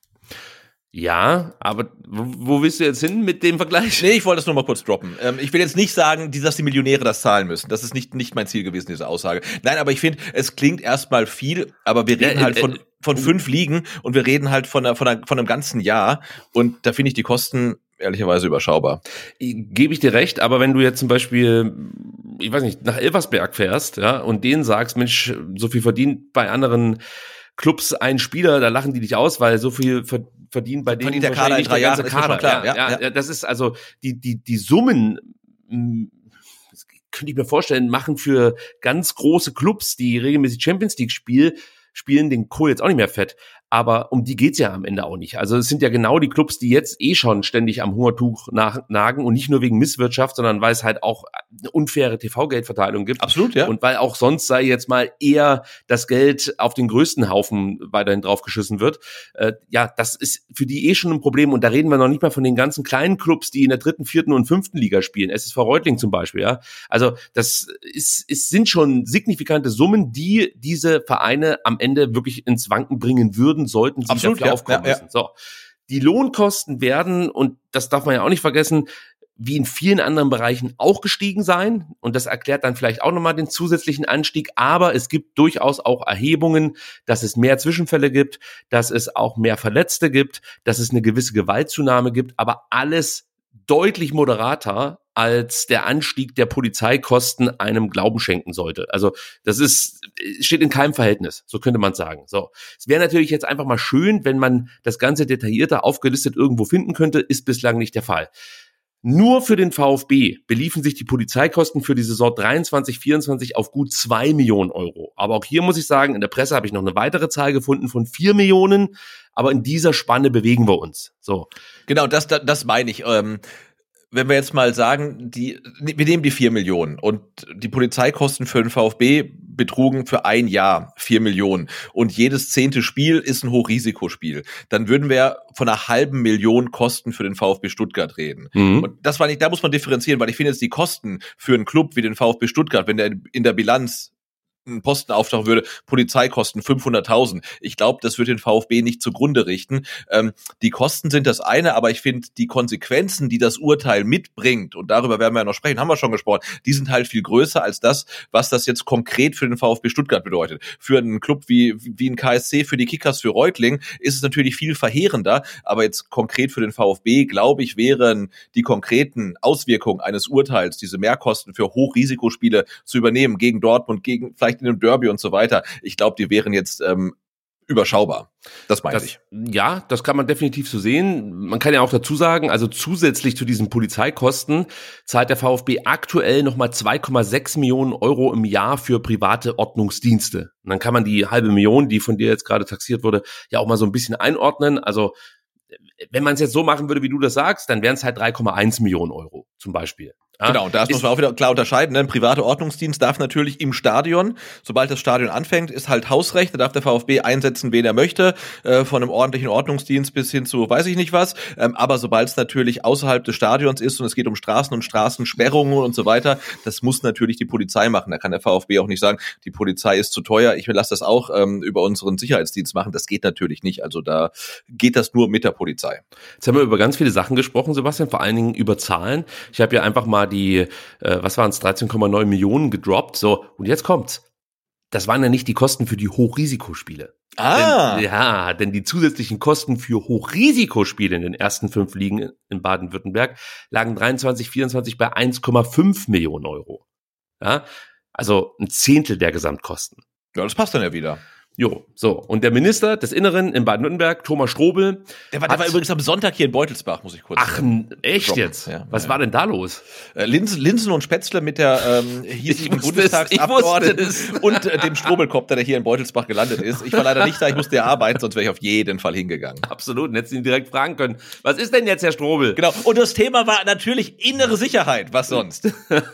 Ja, aber wo, wo willst du jetzt hin mit dem Vergleich? Nee, ich wollte das nur mal kurz droppen. Ähm, ich will jetzt nicht sagen, dass die Millionäre das zahlen müssen. Das ist nicht nicht mein Ziel gewesen, diese Aussage. Nein, aber ich finde, es klingt erstmal viel, aber wir reden ja, halt von äh, von fünf Ligen, und wir reden halt von einer, von, einer, von einem ganzen Jahr, und da finde ich die Kosten ehrlicherweise überschaubar. Gebe ich dir recht, aber wenn du jetzt zum Beispiel, ich weiß nicht, nach Elversberg fährst, ja, und denen sagst, Mensch, so viel verdient bei anderen Clubs ein Spieler, da lachen die dich aus, weil so viel verdient bei denen verdient der Kader in drei Jahren, ist mir schon klar. Ja, ja, ja, das ist also die die die Summen, das könnte ich mir vorstellen, machen für ganz große Clubs, die regelmäßig Champions League spielen, spielen den Kohl jetzt auch nicht mehr fett. aber um die geht's ja am Ende auch nicht. Also es sind ja genau die Clubs, die jetzt eh schon ständig am Hungertuch nach, nagen und nicht nur wegen Misswirtschaft, sondern weil es halt auch eine unfaire T V-Geldverteilung gibt. Absolut, ja. Und weil auch sonst, sei jetzt mal, eher das Geld auf den größten Haufen weiterhin draufgeschissen wird. Äh, ja, das ist für die eh schon ein Problem und da reden wir noch nicht mal von den ganzen kleinen Clubs, die in der dritten, vierten und fünften Liga spielen. S S V Reutling zum Beispiel, ja. Also das ist, ist, sind schon signifikante Summen, die diese Vereine am Ende wirklich ins Wanken bringen würden, sollten sie Absolut, dafür ja, aufkommen ja, ja. müssen. So. Die Lohnkosten werden, und das darf man ja auch nicht vergessen, wie in vielen anderen Bereichen auch gestiegen sein. Und das erklärt dann vielleicht auch nochmal den zusätzlichen Anstieg. Aber es gibt durchaus auch Erhebungen, dass es mehr Zwischenfälle gibt, dass es auch mehr Verletzte gibt, dass es eine gewisse Gewaltzunahme gibt. Aber alles deutlich moderater, als der Anstieg der Polizeikosten einem Glauben schenken sollte. Also das ist steht in keinem Verhältnis, so könnte man sagen. So, es wäre natürlich jetzt einfach mal schön, wenn man das Ganze detaillierter aufgelistet irgendwo finden könnte, ist bislang nicht der Fall. Nur für den VfB beliefen sich die Polizeikosten für die Saison dreiundzwanzig vierundzwanzig auf gut zwei Millionen Euro. Aber auch hier muss ich sagen, in der Presse habe ich noch eine weitere Zahl gefunden von vier Millionen. Aber in dieser Spanne bewegen wir uns. So. Genau, das, das, das meine ich. Ähm Wenn wir jetzt mal sagen, die, wir nehmen die vier Millionen und die Polizeikosten für den VfB betrugen für ein Jahr vier Millionen und jedes zehnte Spiel ist ein Hochrisikospiel, dann würden wir von einer halben Million Kosten für den VfB Stuttgart reden. Mhm. Und das war nicht, da muss man differenzieren, weil ich finde jetzt die Kosten für einen Club wie den VfB Stuttgart, wenn der in der Bilanz ein Posten auftauchen würde, Polizeikosten fünfhunderttausend. Ich glaube, das wird den VfB nicht zugrunde richten. Ähm, die Kosten sind das eine, aber ich finde, die Konsequenzen, die das Urteil mitbringt, und darüber werden wir ja noch sprechen, haben wir schon gesprochen, die sind halt viel größer als das, was das jetzt konkret für den VfB Stuttgart bedeutet. Für einen Club wie, wie ein K S C, für die Kickers, für Reutling ist es natürlich viel verheerender, aber jetzt konkret für den VfB, glaube ich, wären die konkreten Auswirkungen eines Urteils, diese Mehrkosten für Hochrisikospiele zu übernehmen, gegen Dortmund, gegen vielleicht in einem Derby und so weiter. Ich glaube, die wären jetzt ähm, überschaubar. Das meine ich. Ja, das kann man definitiv so sehen. Man kann ja auch dazu sagen, also zusätzlich zu diesen Polizeikosten zahlt der VfB aktuell nochmal zwei Komma sechs Millionen Euro im Jahr für private Ordnungsdienste. Und dann kann man die halbe Million, die von dir jetzt gerade taxiert wurde, ja auch mal so ein bisschen einordnen. Also wenn man es jetzt so machen würde, wie du das sagst, dann wären es halt drei Komma eins Millionen Euro zum Beispiel. Ja, genau, und da muss man auch wieder klar unterscheiden. Ne? Ein privater Ordnungsdienst darf natürlich im Stadion, sobald das Stadion anfängt, ist halt Hausrecht, da darf der VfB einsetzen, wen er möchte, äh, von einem ordentlichen Ordnungsdienst bis hin zu weiß ich nicht was. Ähm, aber sobald es natürlich außerhalb des Stadions ist und es geht um Straßen und Straßensperrungen und so weiter, das muss natürlich die Polizei machen. Da kann der VfB auch nicht sagen, die Polizei ist zu teuer, ich lasse das auch ähm, über unseren Sicherheitsdienst machen. Das geht natürlich nicht. Also da geht das nur mit der Polizei. Jetzt haben wir über ganz viele Sachen gesprochen, Sebastian, vor allen Dingen über Zahlen. Ich habe ja einfach mal die, äh, was waren es, dreizehn Komma neun Millionen gedroppt. So, und jetzt kommt's. Das waren ja nicht die Kosten für die Hochrisikospiele. Ah. Denn, ja, denn die zusätzlichen Kosten für Hochrisikospiele in den ersten fünf Ligen in Baden-Württemberg lagen dreiundzwanzig vierundzwanzig bei eins Komma fünf Millionen Euro. Ja, also ein Zehntel der Gesamtkosten. Ja, das passt dann ja wieder. Jo, so. Und der Minister des Inneren in Baden-Württemberg, Thomas Strobel. Der war, der war übrigens am Sonntag hier in Beutelsbach, muss ich kurz Ach, echt droppen. Jetzt? Ja, Was ja. war denn da los? Äh, Linsen, Linsen und Spätzle mit der ähm, hiesigen Bundestagsabgeordneten und äh, dem Strobelkopter, der hier in Beutelsbach gelandet ist. Ich war leider nicht da, ich musste ja arbeiten, sonst wäre ich auf jeden Fall hingegangen. Absolut, und hättest ihn direkt fragen können. Was ist denn jetzt, Herr Strobel? Genau, und das Thema war natürlich innere Sicherheit, was sonst?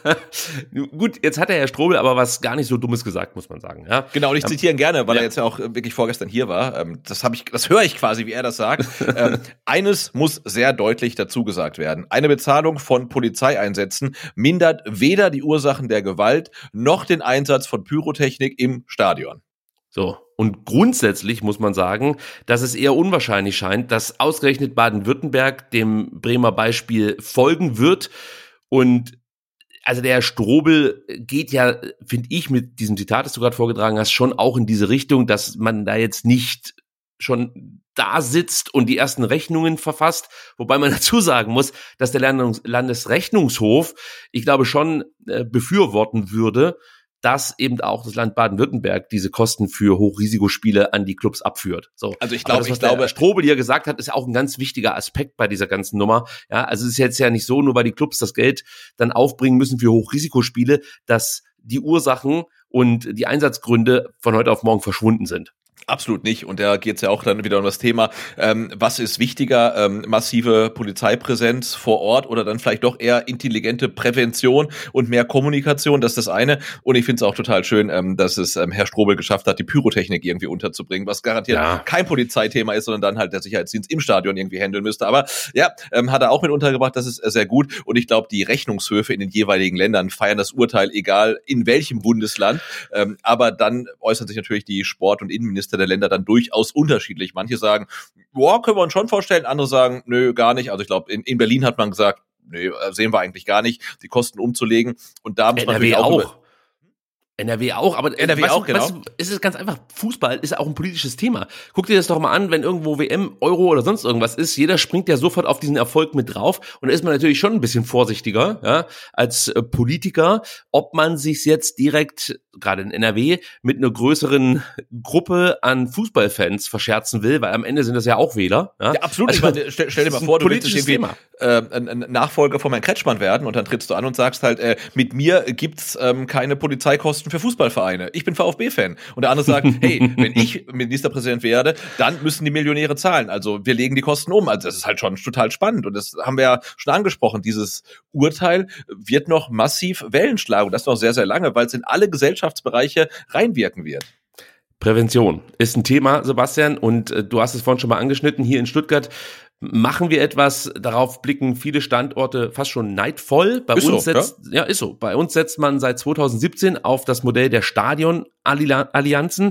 Gut, jetzt hat der Herr Strobel aber was gar nicht so Dummes gesagt, muss man sagen. Ja? Genau, und ich zitiere ihn gerne, weil ja. er jetzt ja auch wirklich vorgestern hier war. Das habe ich, das höre ich quasi, wie er das sagt. ähm, eines muss sehr deutlich dazu gesagt werden. Eine Bezahlung von Polizeieinsätzen mindert weder die Ursachen der Gewalt noch den Einsatz von Pyrotechnik im Stadion. So. Und grundsätzlich muss man sagen, dass es eher unwahrscheinlich scheint, dass ausgerechnet Baden-Württemberg dem Bremer Beispiel folgen wird. Und also der Herr Strobel geht ja, finde ich, mit diesem Zitat, das du gerade vorgetragen hast, schon auch in diese Richtung, dass man da jetzt nicht schon da sitzt und die ersten Rechnungen verfasst, wobei man dazu sagen muss, dass der Landesrechnungshof, ich glaube, schon äh, befürworten würde, dass eben auch das Land Baden-Württemberg diese Kosten für Hochrisikospiele an die Clubs abführt. So. Also ich glaube, das, was ich glaube, der Strobel hier gesagt hat, ist auch ein ganz wichtiger Aspekt bei dieser ganzen Nummer. Ja, also es ist jetzt ja nicht so, nur weil die Clubs das Geld dann aufbringen müssen für Hochrisikospiele, dass die Ursachen und die Einsatzgründe von heute auf morgen verschwunden sind. Absolut nicht. Und da geht es ja auch dann wieder um das Thema, ähm, was ist wichtiger, ähm, massive Polizeipräsenz vor Ort oder dann vielleicht doch eher intelligente Prävention und mehr Kommunikation, das ist das eine. Und ich finde es auch total schön, ähm, dass es ähm, Herr Strobel geschafft hat, die Pyrotechnik irgendwie unterzubringen, was garantiert ja. kein Polizeithema ist, sondern dann halt der Sicherheitsdienst im Stadion irgendwie handeln müsste. Aber ja, ähm, hat er auch mit untergebracht, das ist äh, sehr gut. Und ich glaube, die Rechnungshöfe in den jeweiligen Ländern feiern das Urteil, egal in welchem Bundesland. Ähm, aber dann äußern sich natürlich die Sport- und Innenminister der Länder dann durchaus unterschiedlich. Manche sagen, boah, können wir uns schon vorstellen, andere sagen, nö, gar nicht. Also ich glaube, in, in Berlin hat man gesagt, nö, sehen wir eigentlich gar nicht, die Kosten umzulegen. Und da muss man natürlich auch... auch. N R W auch, aber N R W weißt, auch, genau. Weißt, es ist ganz einfach, Fußball ist auch ein politisches Thema. Guck dir das doch mal an, wenn irgendwo W M, Euro oder sonst irgendwas ist, jeder springt ja sofort auf diesen Erfolg mit drauf und da ist man natürlich schon ein bisschen vorsichtiger, ja, als äh, Politiker, ob man sich jetzt direkt, gerade in N R W, mit einer größeren Gruppe an Fußballfans verscherzen will, weil am Ende sind das ja auch Wähler. Ja, ja absolut. Also, ich meine, stell, stell dir mal vor, du willst irgendwie äh, ein, ein Nachfolger von Herrn Kretschmann werden und dann trittst du an und sagst halt, äh, mit mir gibt's ähm, keine Polizeikosten für Fußballvereine. Ich bin VfB-Fan. Und der andere sagt, hey, wenn ich Ministerpräsident werde, dann müssen die Millionäre zahlen. Also wir legen die Kosten um. Also das ist halt schon total spannend. Und das haben wir ja schon angesprochen. Dieses Urteil wird noch massiv Wellen schlagen. Und das noch sehr, sehr lange, weil es in alle Gesellschaftsbereiche reinwirken wird. Prävention ist ein Thema, Sebastian. Und äh, du hast es vorhin schon mal angeschnitten. Hier in Stuttgart machen wir etwas, darauf blicken viele Standorte fast schon neidvoll. Bei ist uns so, setzt, ja? ja, ist so. Bei uns setzt man seit zweitausendsiebzehn auf das Modell der Stadion-Allianzen.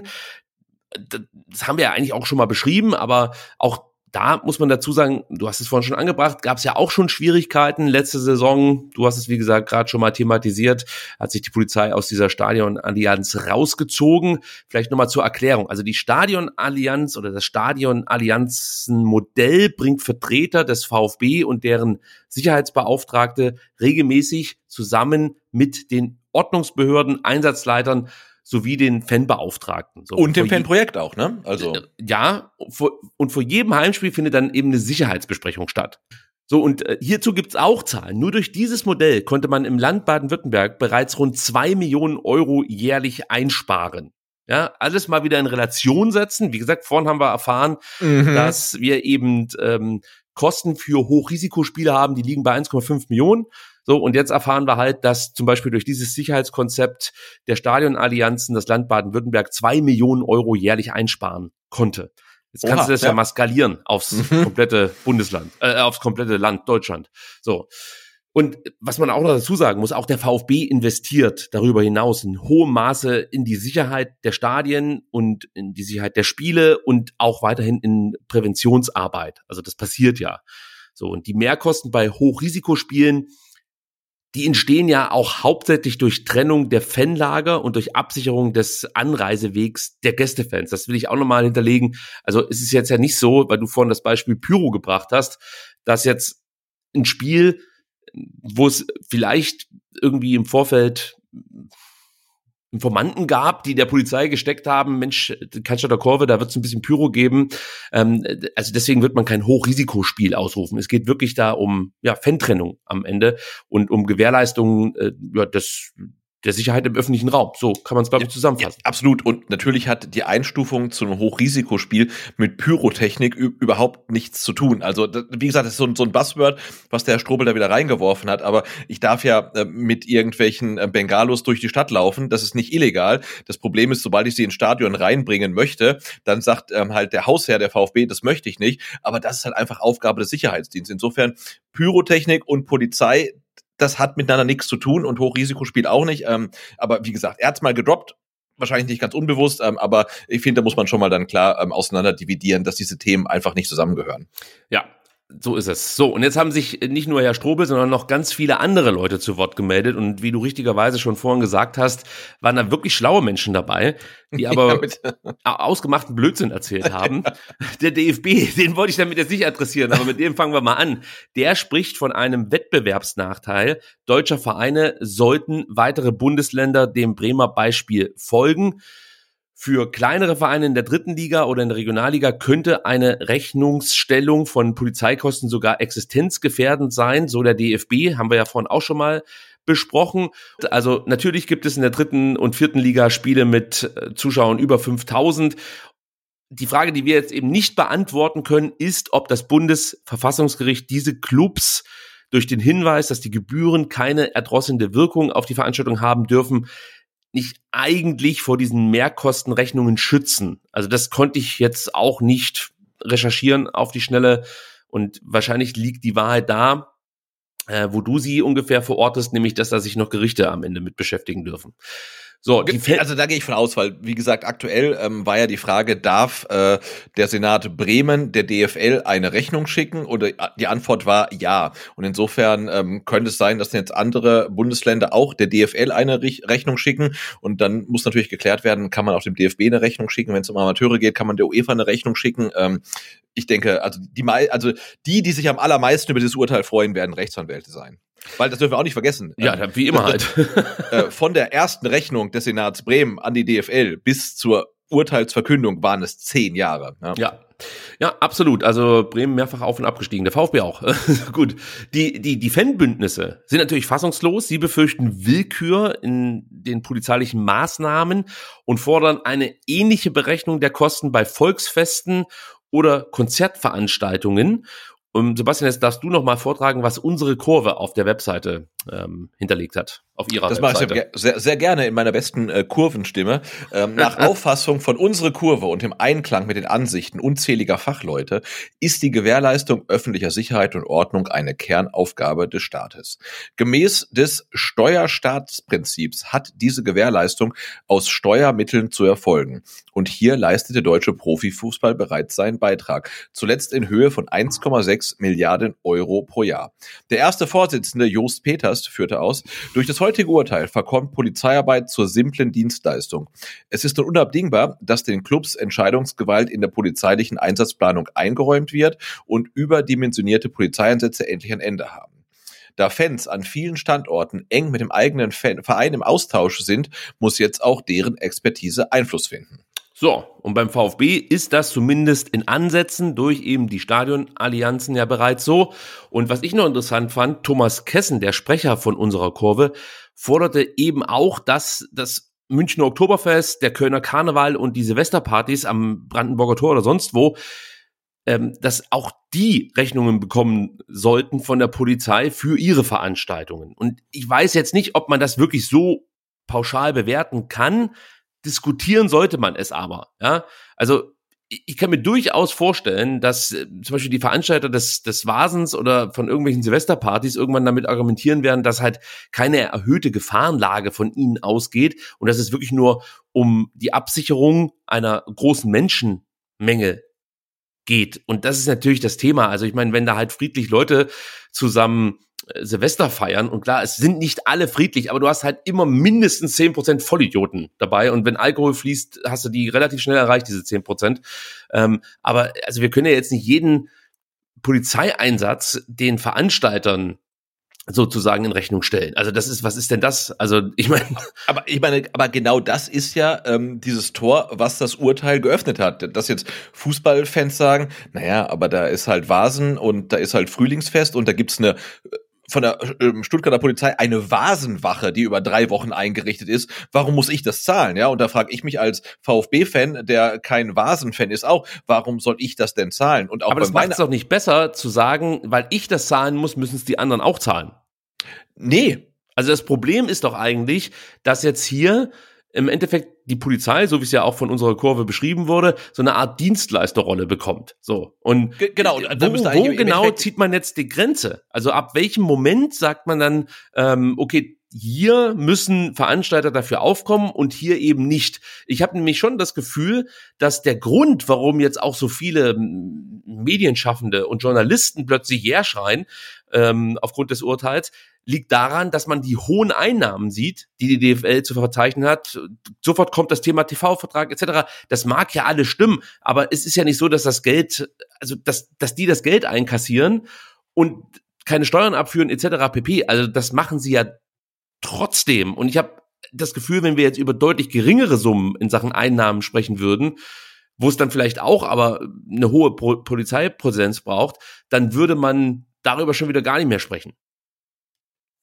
Das haben wir ja eigentlich auch schon mal beschrieben, aber auch da muss man dazu sagen, du hast es vorhin schon angebracht, gab es ja auch schon Schwierigkeiten. Letzte Saison, du hast es wie gesagt gerade schon mal thematisiert, hat sich die Polizei aus dieser Stadionallianz rausgezogen. Vielleicht nochmal zur Erklärung. Also die Stadionallianz oder das Stadionallianzenmodell bringt Vertreter des VfB und deren Sicherheitsbeauftragte regelmäßig zusammen mit den Ordnungsbehörden, Einsatzleitern sowie den Fanbeauftragten. So, und dem Fanprojekt auch, ne? Also ja, und vor jedem Heimspiel findet dann eben eine Sicherheitsbesprechung statt. So, und äh, hierzu gibt's auch Zahlen. Nur durch dieses Modell konnte man im Land Baden-Württemberg bereits rund zwei Millionen Euro jährlich einsparen. Ja, alles mal wieder in Relation setzen. Wie gesagt, vorhin haben wir erfahren, mhm. dass wir eben ähm, Kosten für Hochrisikospiele haben, die liegen bei eins Komma fünf Millionen. So, und jetzt erfahren wir halt, dass zum Beispiel durch dieses Sicherheitskonzept der Stadionallianzen das Land Baden-Württemberg zwei Millionen Euro jährlich einsparen konnte. Jetzt kannst Oha, du das ja. ja mal skalieren aufs mhm. komplette Bundesland, äh, aufs komplette Land Deutschland. So. Und was man auch noch dazu sagen muss, auch der VfB investiert darüber hinaus in hohem Maße in die Sicherheit der Stadien und in die Sicherheit der Spiele und auch weiterhin in Präventionsarbeit. Also das passiert ja. So, und die Mehrkosten bei Hochrisikospielen, die entstehen ja auch hauptsächlich durch Trennung der Fanlager und durch Absicherung des Anreisewegs der Gästefans. Das will ich auch nochmal hinterlegen. Also es ist jetzt ja nicht so, weil du vorhin das Beispiel Pyro gebracht hast, dass jetzt ein Spiel, wo es vielleicht irgendwie im Vorfeld Informanten gab, die der Polizei gesteckt haben, Mensch, Cannstatter Kurve, da wird es ein bisschen Pyro geben. Ähm, also deswegen wird man kein Hochrisikospiel ausrufen. Es geht wirklich da um ja Fantrennung am Ende und um Gewährleistung äh, ja, des der Sicherheit im öffentlichen Raum. So kann man es, glaube ich, zusammenfassen. Ja, absolut. Und natürlich hat die Einstufung zu einem Hochrisikospiel mit Pyrotechnik ü- überhaupt nichts zu tun. Also, das, wie gesagt, das ist so ein, so ein Buzzword, was der Herr Strobel da wieder reingeworfen hat. Aber ich darf ja äh, mit irgendwelchen äh, Bengalos durch die Stadt laufen. Das ist nicht illegal. Das Problem ist, sobald ich sie ins Stadion reinbringen möchte, dann sagt ähm, halt der Hausherr der VfB, das möchte ich nicht. Aber das ist halt einfach Aufgabe des Sicherheitsdienstes. Insofern Pyrotechnik und Polizei, das hat miteinander nichts zu tun und Hochrisikospiel auch nicht. Ähm, aber wie gesagt, er hat's mal gedroppt, wahrscheinlich nicht ganz unbewusst, ähm, aber ich finde, da muss man schon mal dann klar ähm, auseinander dividieren, dass diese Themen einfach nicht zusammengehören. Ja, so ist es. So, und jetzt haben sich nicht nur Herr Strobel, sondern noch ganz viele andere Leute zu Wort gemeldet. Und wie du richtigerweise schon vorhin gesagt hast, waren da wirklich schlaue Menschen dabei, die aber ja, ausgemachten Blödsinn erzählt haben. Der D F B, den wollte ich damit jetzt nicht adressieren, aber mit dem fangen wir mal an. Der spricht von einem Wettbewerbsnachteil deutscher Vereine, sollten weitere Bundesländer dem Bremer Beispiel folgen. Für kleinere Vereine in der dritten Liga oder in der Regionalliga könnte eine Rechnungsstellung von Polizeikosten sogar existenzgefährdend sein, so der D F B, haben wir ja vorhin auch schon mal besprochen. Also natürlich gibt es in der dritten und vierten Liga Spiele mit Zuschauern über fünftausend die Frage, die wir jetzt eben nicht beantworten können, ist, ob das Bundesverfassungsgericht diese Clubs durch den Hinweis, dass die Gebühren keine erdrosselnde Wirkung auf die Veranstaltung haben dürfen, nicht eigentlich vor diesen Mehrkostenrechnungen schützen. Also das konnte ich jetzt auch nicht recherchieren auf die Schnelle und wahrscheinlich liegt die Wahrheit da, äh, wo du sie ungefähr verortest, nämlich, dass da sich noch Gerichte am Ende mit beschäftigen dürfen. So, die Fe- also da gehe ich von aus, weil, wie gesagt, aktuell ähm, war ja die Frage, darf äh, der Senat Bremen der D F L eine Rechnung schicken? Oder die Antwort war ja. Und insofern ähm, könnte es sein, dass jetzt andere Bundesländer auch der D F L eine Re- Rechnung schicken. Und dann muss natürlich geklärt werden, kann man auch dem D F B eine Rechnung schicken? Wenn es um Amateure geht, kann man der UEFA eine Rechnung schicken? Ähm, ich denke, also die, also die, die sich am allermeisten über dieses Urteil freuen, werden Rechtsanwälte sein. Weil das dürfen wir auch nicht vergessen. Ja, ähm, wie immer halt. äh, von der ersten Rechnung des Senats Bremen an die D F L bis zur Urteilsverkündung waren es zehn Jahre. Ja. Ja. Ja, absolut. Also Bremen mehrfach auf und abgestiegen. Der VfB auch. Gut. Die, die, die Fanbündnisse sind natürlich fassungslos. Sie befürchten Willkür in den polizeilichen Maßnahmen und fordern eine ähnliche Berechnung der Kosten bei Volksfesten oder Konzertveranstaltungen. Und Sebastian, jetzt darfst du noch mal vortragen, was unsere Kurve auf der Webseite ähm, hinterlegt hat, auf ihrer das Webseite. Das mache ich sehr, sehr gerne in meiner besten äh, Kurvenstimme. Ähm, nach Auffassung von unsere Kurve und im Einklang mit den Ansichten unzähliger Fachleute ist die Gewährleistung öffentlicher Sicherheit und Ordnung eine Kernaufgabe des Staates. Gemäß des Steuerstaatsprinzips hat diese Gewährleistung aus Steuermitteln zu erfolgen. Und hier leistete deutsche Profifußball bereits seinen Beitrag, zuletzt in Höhe von eins Komma sechs Milliarden Euro pro Jahr. Der erste Vorsitzende, Jost Peters, führte aus, durch das heutige Urteil verkommt Polizeiarbeit zur simplen Dienstleistung. Es ist nun unabdingbar, dass den Clubs Entscheidungsgewalt in der polizeilichen Einsatzplanung eingeräumt wird und überdimensionierte Polizeieinsätze endlich ein Ende haben. Da Fans an vielen Standorten eng mit dem eigenen Fan- Verein im Austausch sind, muss jetzt auch deren Expertise Einfluss finden. So, und beim VfB ist das zumindest in Ansätzen durch eben die Stadionallianzen ja bereits so. Und was ich noch interessant fand, Thomas Kessen, der Sprecher von unserer Kurve, forderte eben auch, dass das Münchner Oktoberfest, der Kölner Karneval und die Silvesterpartys am Brandenburger Tor oder sonst wo, ähm, dass auch die Rechnungen bekommen sollten von der Polizei für ihre Veranstaltungen. Und ich weiß jetzt nicht, ob man das wirklich so pauschal bewerten kann. Diskutieren sollte man es aber, ja. Also ich kann mir durchaus vorstellen, dass äh, zum Beispiel die Veranstalter des, des Vasens oder von irgendwelchen Silvesterpartys irgendwann damit argumentieren werden, dass halt keine erhöhte Gefahrenlage von ihnen ausgeht und dass es wirklich nur um die Absicherung einer großen Menschenmenge geht. Und das ist natürlich das Thema. Also ich meine, wenn da halt friedlich Leute zusammen Silvester feiern, und klar, es sind nicht alle friedlich, aber du hast halt immer mindestens zehn Prozent Vollidioten dabei, und wenn Alkohol fließt, hast du die relativ schnell erreicht, diese zehn Prozent. Ähm, aber also wir können ja jetzt nicht jeden Polizeieinsatz den Veranstaltern sozusagen in Rechnung stellen. Also das ist, was ist denn das? Also ich meine, aber ich meine, aber genau das ist ja ähm, dieses Tor, was das Urteil geöffnet hat. Dass jetzt Fußballfans sagen, naja, aber da ist halt Vasen und da ist halt Frühlingsfest und da gibt's eine von der äh, Stuttgarter Polizei eine Vasenwache, die über drei Wochen eingerichtet ist. Warum muss ich das zahlen? Ja, und da frage ich mich als VfB-Fan, der kein Vasen-Fan ist, auch, warum soll ich das denn zahlen? Und auch aber das macht es doch nicht besser zu sagen, weil ich das zahlen muss, müssen es die anderen auch zahlen. Nee. Also das Problem ist doch eigentlich, dass jetzt hier im Endeffekt die Polizei, so wie es ja auch von unserer Kurve beschrieben wurde, so eine Art Dienstleisterrolle bekommt. So. Und G- genau, wo, wo genau zieht man jetzt die Grenze? Also ab welchem Moment sagt man dann, ähm, okay, hier müssen Veranstalter dafür aufkommen und hier eben nicht. Ich habe nämlich schon das Gefühl, dass der Grund, warum jetzt auch so viele Medienschaffende und Journalisten plötzlich herschreien, ähm, aufgrund des Urteils, liegt daran, dass man die hohen Einnahmen sieht, die die D F L zu verzeichnen hat. Sofort kommt das Thema T V-Vertrag et cetera. Das mag ja alles stimmen, aber es ist ja nicht so, dass das Geld, also dass dass die das Geld einkassieren und keine Steuern abführen et cetera pp. Also das machen sie ja trotzdem. Und ich habe das Gefühl, wenn wir jetzt über deutlich geringere Summen in Sachen Einnahmen sprechen würden, wo es dann vielleicht auch aber eine hohe Pro- Polizeipräsenz braucht, dann würde man darüber schon wieder gar nicht mehr sprechen.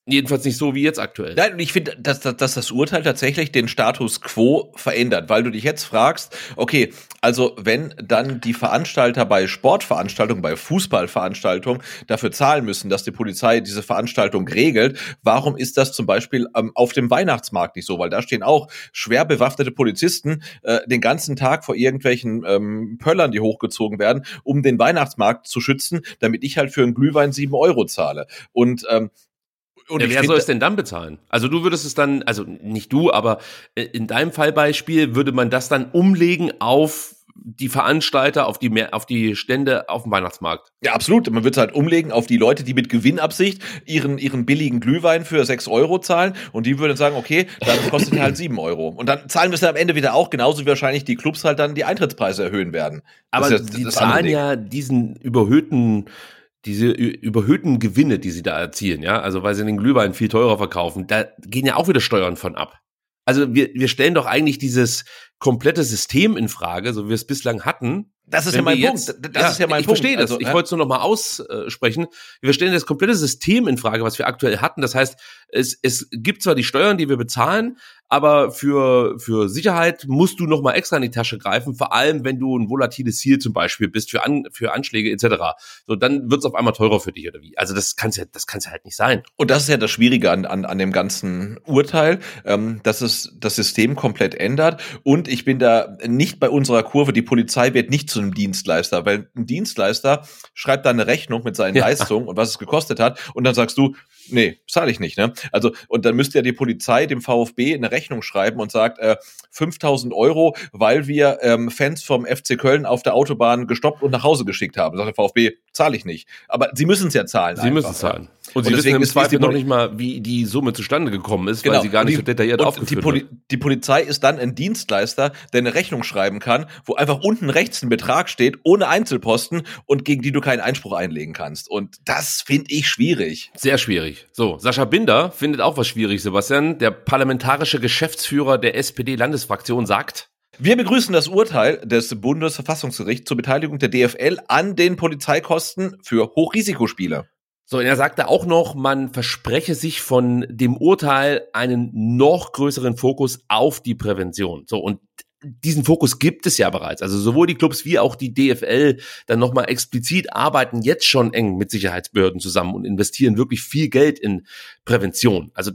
Jedenfalls nicht so wie jetzt aktuell. Nein, und ich finde, dass, dass, dass das Urteil tatsächlich den Status quo verändert, weil du dich jetzt fragst, okay, also wenn dann die Veranstalter bei Sportveranstaltungen, bei Fußballveranstaltungen dafür zahlen müssen, dass die Polizei diese Veranstaltung regelt, warum ist das zum Beispiel ähm, auf dem Weihnachtsmarkt nicht so? Weil da stehen auch schwer bewaffnete Polizisten äh, den ganzen Tag vor irgendwelchen ähm, Pöllern, die hochgezogen werden, um den Weihnachtsmarkt zu schützen, damit ich halt für einen Glühwein sieben Euro zahle. Und ähm, Und ja, ich wer find, soll es denn dann bezahlen? Also du würdest es dann, also nicht du, aber in deinem Fallbeispiel würde man das dann umlegen auf die Veranstalter, auf die mehr, auf die Stände auf dem Weihnachtsmarkt. Ja, absolut. Man wird es halt umlegen auf die Leute, die mit Gewinnabsicht ihren ihren billigen Glühwein für sechs Euro zahlen, und die würden sagen, okay, dann kostet er halt sieben Euro. Und dann zahlen wir es am Ende wieder auch, genauso wie wahrscheinlich die Clubs halt dann die Eintrittspreise erhöhen werden. Aber das ist die das zahlen ja diesen überhöhten diese überhöhten Gewinne, die sie da erzielen, ja, also weil sie den Glühwein viel teurer verkaufen, da gehen ja auch wieder Steuern von ab. Also wir wir stellen doch eigentlich dieses komplette System in Frage, so wie wir es bislang hatten. Das ist ja mein Punkt. Das ja, ist ja mein ich Punkt. Ich verstehe das. Also, ich ja? wollte es nur noch mal aussprechen. Wir stellen das komplette System in Frage, was wir aktuell hatten. Das heißt, es es gibt zwar die Steuern, die wir bezahlen, aber für für Sicherheit musst du noch mal extra in die Tasche greifen, vor allem wenn du ein volatiles Ziel zum Beispiel bist für An, für Anschläge et cetera. So, dann wird es auf einmal teurer für dich oder wie? Also das kann's ja das kann's ja halt nicht sein. Und das ist ja das Schwierige an an an dem ganzen Urteil, ähm, dass es das System komplett ändert. Und ich bin da nicht bei unserer Kurve. Die Polizei wird nicht zu einem Dienstleister, weil ein Dienstleister schreibt da eine Rechnung mit seinen ja. Leistungen und was es gekostet hat, und dann sagst du, nee, zahle ich nicht, ne? Also, und dann müsste ja die Polizei dem VfB eine Rechnung schreiben und sagt, äh, fünftausend Euro, weil wir ähm, Fans vom F C Köln auf der Autobahn gestoppt und nach Hause geschickt haben. Sagt der VfB, zahle ich nicht. Aber sie müssen es ja zahlen. Sie müssen zahlen. Und, und sie wissen im Zweifel noch nicht mal, wie die Summe zustande gekommen ist, genau, weil sie gar nicht die, so detailliert aufgeführt die Poli- wird. Die Polizei ist dann ein Dienstleister, der eine Rechnung schreiben kann, wo einfach unten rechts ein Betrag steht, ohne Einzelposten, und gegen die du keinen Einspruch einlegen kannst. Und das finde ich schwierig. Sehr schwierig. So, Sascha Binder findet auch was schwierig, Sebastian. Der parlamentarische Geschäftsführer der S P D-Landesfraktion sagt: Wir begrüßen das Urteil des Bundesverfassungsgerichts zur Beteiligung der D F L an den Polizeikosten für Hochrisikospiele. So, und er sagte auch noch, man verspreche sich von dem Urteil einen noch größeren Fokus auf die Prävention. So, und diesen Fokus gibt es ja bereits. Also sowohl die Clubs wie auch die D F L dann nochmal explizit arbeiten jetzt schon eng mit Sicherheitsbehörden zusammen und investieren wirklich viel Geld in Prävention. Also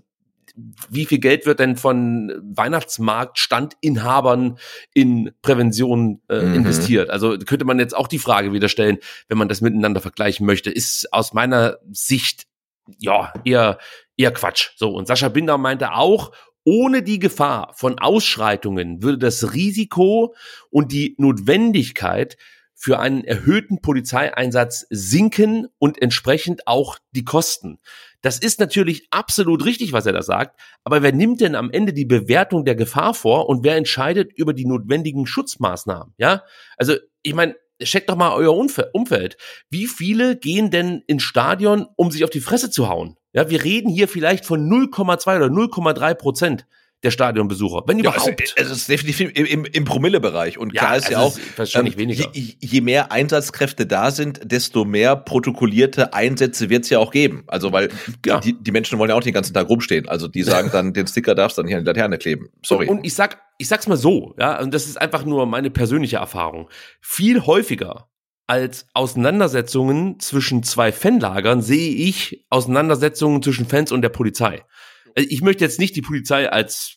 wie viel Geld wird denn von Weihnachtsmarktstandinhabern in Prävention äh, mhm. investiert? Also könnte man jetzt auch die Frage wieder stellen, wenn man das miteinander vergleichen möchte, ist aus meiner Sicht ja eher eher Quatsch. So, und Sascha Binder meinte auch, ohne die Gefahr von Ausschreitungen würde das Risiko und die Notwendigkeit für einen erhöhten Polizeieinsatz sinken und entsprechend auch die Kosten. Das ist natürlich absolut richtig, was er da sagt, aber wer nimmt denn am Ende die Bewertung der Gefahr vor und wer entscheidet über die notwendigen Schutzmaßnahmen? Ja, also ich meine, checkt doch mal euer Umfeld. Wie viele gehen denn ins Stadion, um sich auf die Fresse zu hauen? Ja, wir reden hier vielleicht von null Komma zwei oder null Komma drei Prozent der Stadionbesucher, wenn ja, überhaupt. Es, es ist definitiv im, im, im Promillebereich. Und klar ja, ist ja auch, ist wahrscheinlich ähm, weniger. Je, je mehr Einsatzkräfte da sind, desto mehr protokollierte Einsätze wird es ja auch geben. Also, weil ja. die, die Menschen wollen ja auch den ganzen Tag rumstehen. Also, die sagen dann, den Sticker darfst du dann hier an die Laterne kleben. Sorry. Und, und ich sag, ich sag's mal so, ja, und das ist einfach nur meine persönliche Erfahrung. Viel häufiger als Auseinandersetzungen zwischen zwei Fanlagern sehe ich Auseinandersetzungen zwischen Fans und der Polizei. Ich möchte jetzt nicht die Polizei als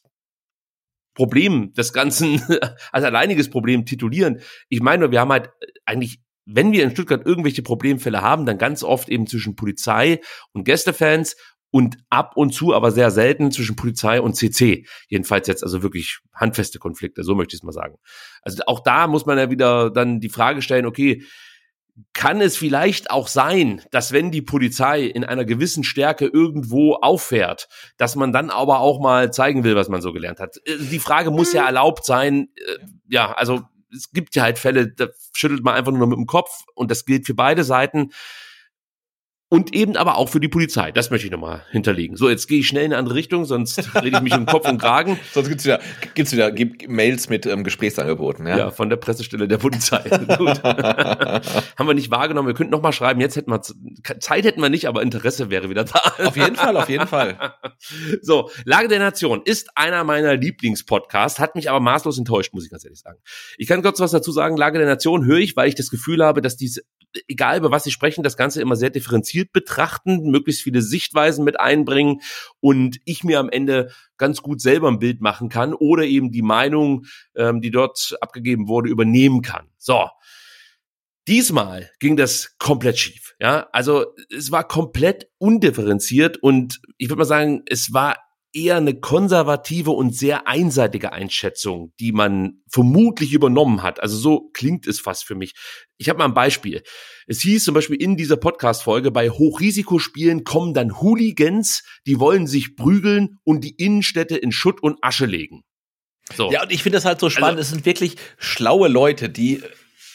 Problem des Ganzen, als alleiniges Problem titulieren. Ich meine, wir haben halt eigentlich, wenn wir in Stuttgart irgendwelche Problemfälle haben, dann ganz oft eben zwischen Polizei und Gästefans und ab und zu, aber sehr selten zwischen Polizei und C C. Jedenfalls jetzt also wirklich handfeste Konflikte, so möchte ich es mal sagen. Also auch da muss man ja wieder dann die Frage stellen, okay, kann es vielleicht auch sein, dass wenn die Polizei in einer gewissen Stärke irgendwo auffährt, dass man dann aber auch mal zeigen will, was man so gelernt hat? Die Frage muss ja erlaubt sein. Ja, also es gibt ja halt Fälle, da schüttelt man einfach nur mit dem Kopf und das gilt für beide Seiten. Und eben aber auch für die Polizei. Das möchte ich nochmal hinterlegen. So, jetzt gehe ich schnell in eine andere Richtung, sonst rede ich mich um Kopf und Kragen. Sonst gibt's wieder, gibt's wieder gibt Mails mit ähm, Gesprächsangeboten. Ja? ja, von der Pressestelle der Polizei. Gut. Haben wir nicht wahrgenommen. Wir könnten nochmal schreiben. Jetzt hätten wir, Zeit hätten wir nicht, aber Interesse wäre wieder da. Auf jeden Fall, auf jeden Fall. So, Lage der Nation ist einer meiner Lieblingspodcasts, hat mich aber maßlos enttäuscht, muss ich ganz ehrlich sagen. Ich kann kurz was dazu sagen. Lage der Nation höre ich, weil ich das Gefühl habe, dass diese, egal über was sie sprechen, das Ganze immer sehr differenziert betrachten, möglichst viele Sichtweisen mit einbringen und ich mir am Ende ganz gut selber ein Bild machen kann oder eben die Meinung, ähm, die dort abgegeben wurde, übernehmen kann. So. Diesmal ging das komplett schief. Ja, also es war komplett undifferenziert und ich würde mal sagen, es war eher eine konservative und sehr einseitige Einschätzung, die man vermutlich übernommen hat. Also so klingt es fast für mich. Ich habe mal ein Beispiel. Es hieß zum Beispiel in dieser Podcast-Folge, bei Hochrisikospielen kommen dann Hooligans, die wollen sich prügeln und die Innenstädte in Schutt und Asche legen. So. Ja, und ich finde das halt so spannend. Also, es sind wirklich schlaue Leute, die,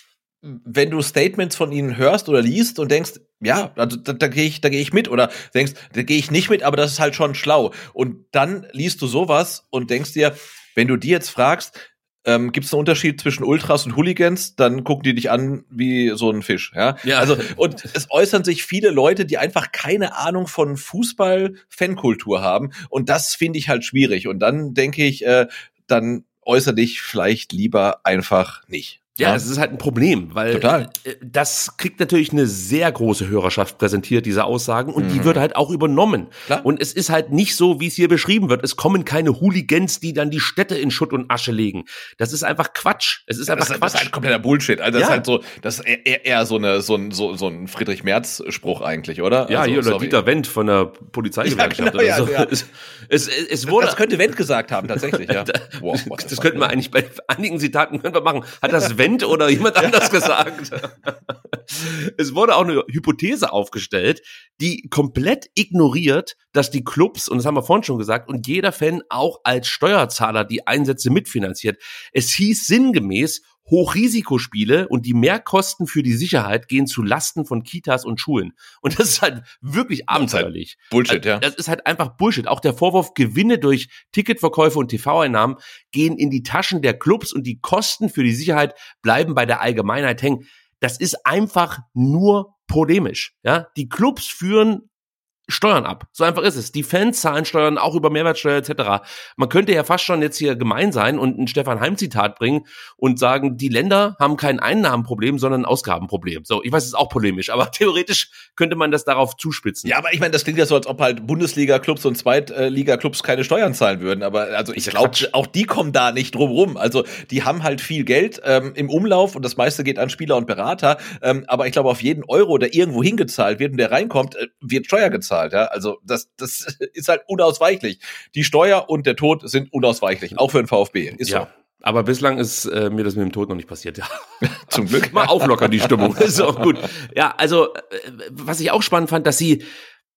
wenn du Statements von ihnen hörst oder liest und denkst, ja, also da, da gehe ich, da gehe ich mit, oder denkst, da gehe ich nicht mit, aber das ist halt schon schlau. Und dann liest du sowas und denkst dir, wenn du die jetzt fragst, ähm, gibt es einen Unterschied zwischen Ultras und Hooligans, dann gucken die dich an wie so ein Fisch, ja. ja. Also, und es äußern sich viele Leute, die einfach keine Ahnung von Fußball-Fankultur haben. Und das finde ich halt schwierig. Und dann denke ich, äh, dann äußere dich vielleicht lieber einfach nicht. Ja, es ist halt ein Problem, weil Total. das kriegt natürlich eine sehr große Hörerschaft präsentiert, diese Aussagen, und mhm. die wird halt auch übernommen. Klar. Und es ist halt nicht so, wie es hier beschrieben wird. Es kommen keine Hooligans, die dann die Städte in Schutt und Asche legen. Das ist einfach Quatsch. Es ist ja, einfach das, Quatsch. Das ist halt kompletter Bullshit. Also das ja. ist halt so, das ist eher, eher so eine so ein so, so ein Friedrich Merz Spruch eigentlich, oder? Ja, also, hier oder sorry. Dieter Wendt von der Polizeigewerkschaft ja, genau, oder ja, so. Ja. Es, es, es wurde, das könnte Wendt gesagt haben, tatsächlich, ja. Wow, das, das könnten wir eigentlich bei einigen Zitaten können wir machen. Hat das Wendt oder jemand anders gesagt? Es wurde auch eine Hypothese aufgestellt, die komplett ignoriert, dass die Clubs, und das haben wir vorhin schon gesagt, und jeder Fan auch als Steuerzahler die Einsätze mitfinanziert. Es hieß sinngemäß, Hochrisikospiele und die Mehrkosten für die Sicherheit gehen zu Lasten von Kitas und Schulen. Und das ist halt wirklich abenteuerlich. Halt Bullshit, ja. Das ist halt einfach Bullshit. Auch der Vorwurf, Gewinne durch Ticketverkäufe und T V-Einnahmen gehen in die Taschen der Clubs und die Kosten für die Sicherheit bleiben bei der Allgemeinheit hängen. Das ist einfach nur polemisch. Ja, die Clubs führen Steuern ab. So einfach ist es. Die Fans zahlen Steuern auch über Mehrwertsteuer et cetera. Man könnte ja fast schon jetzt hier gemein sein und ein Stefan Heim-Zitat bringen und sagen, die Länder haben kein Einnahmenproblem, sondern ein Ausgabenproblem. So, ich weiß, es ist auch polemisch, aber theoretisch könnte man das darauf zuspitzen. Ja, aber ich meine, das klingt ja so, als ob halt Bundesliga-Clubs und Zweitliga-Clubs keine Steuern zahlen würden. Aber also ich glaube, auch die kommen da nicht drum rum. Also die haben halt viel Geld ähm, im Umlauf und das meiste geht an Spieler und Berater. Ähm, aber ich glaube, auf jeden Euro, der irgendwo hingezahlt wird und der reinkommt, äh, wird Steuer gezahlt. Ja, also das, das ist halt unausweichlich. Die Steuer und der Tod sind unausweichlich, auch für den VfB. Ist ja. so. Aber bislang ist äh, mir das mit dem Tod noch nicht passiert. Ja. Zum Glück. Mal auflockern die Stimmung. Ist auch gut. Ja, also äh, was ich auch spannend fand, dass sie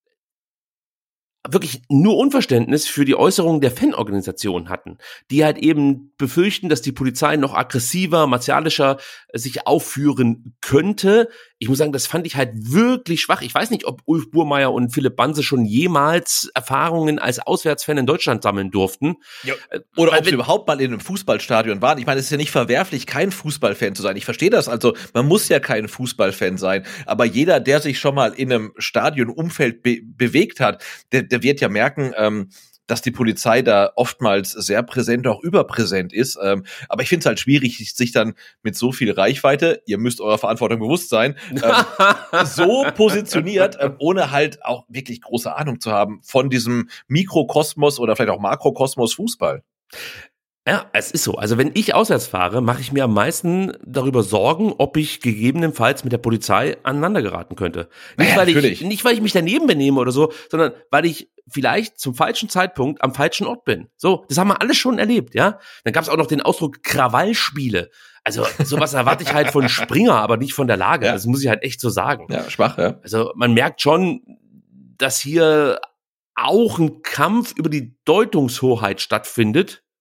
wirklich nur Unverständnis für die Äußerungen der Fanorganisationen hatten, die halt eben befürchten, dass die Polizei noch aggressiver, martialischer sich aufführen könnte. Ich muss sagen, das fand ich halt wirklich schwach. Ich weiß nicht, ob Ulf Burmeier und Philipp Banse schon jemals Erfahrungen als Auswärtsfan in Deutschland sammeln durften. Ja. Oder ob sie überhaupt mal in einem Fußballstadion waren. Ich meine, es ist ja nicht verwerflich, kein Fußballfan zu sein. Ich verstehe das. Also man muss ja kein Fußballfan sein. Aber jeder, der sich schon mal in einem Stadionumfeld be- bewegt hat, der, der wird ja merken, ähm, dass die Polizei da oftmals sehr präsent, auch überpräsent ist. Ähm, aber ich finde es halt schwierig, sich dann mit so viel Reichweite, ihr müsst eurer Verantwortung bewusst sein, ähm, so positioniert, ähm, ohne halt auch wirklich große Ahnung zu haben von diesem Mikrokosmos oder vielleicht auch Makrokosmos Fußball. Ja, es ist so. Also wenn ich auswärts fahre, mache ich mir am meisten darüber Sorgen, ob ich gegebenenfalls mit der Polizei aneinander geraten könnte. Nicht, ja, weil natürlich. ich, nicht, weil ich mich daneben benehme oder so, sondern weil ich vielleicht zum falschen Zeitpunkt am falschen Ort bin. So, das haben wir alles schon erlebt, ja. Dann gab es auch noch den Ausdruck Krawallspiele. Also sowas erwarte ich halt von Springer, aber nicht von der Lage. Ja. Das muss ich halt echt so sagen. Ja, schwach, ja. Also man merkt schon, dass hier auch ein Kampf über die Deutungshoheit stattfindet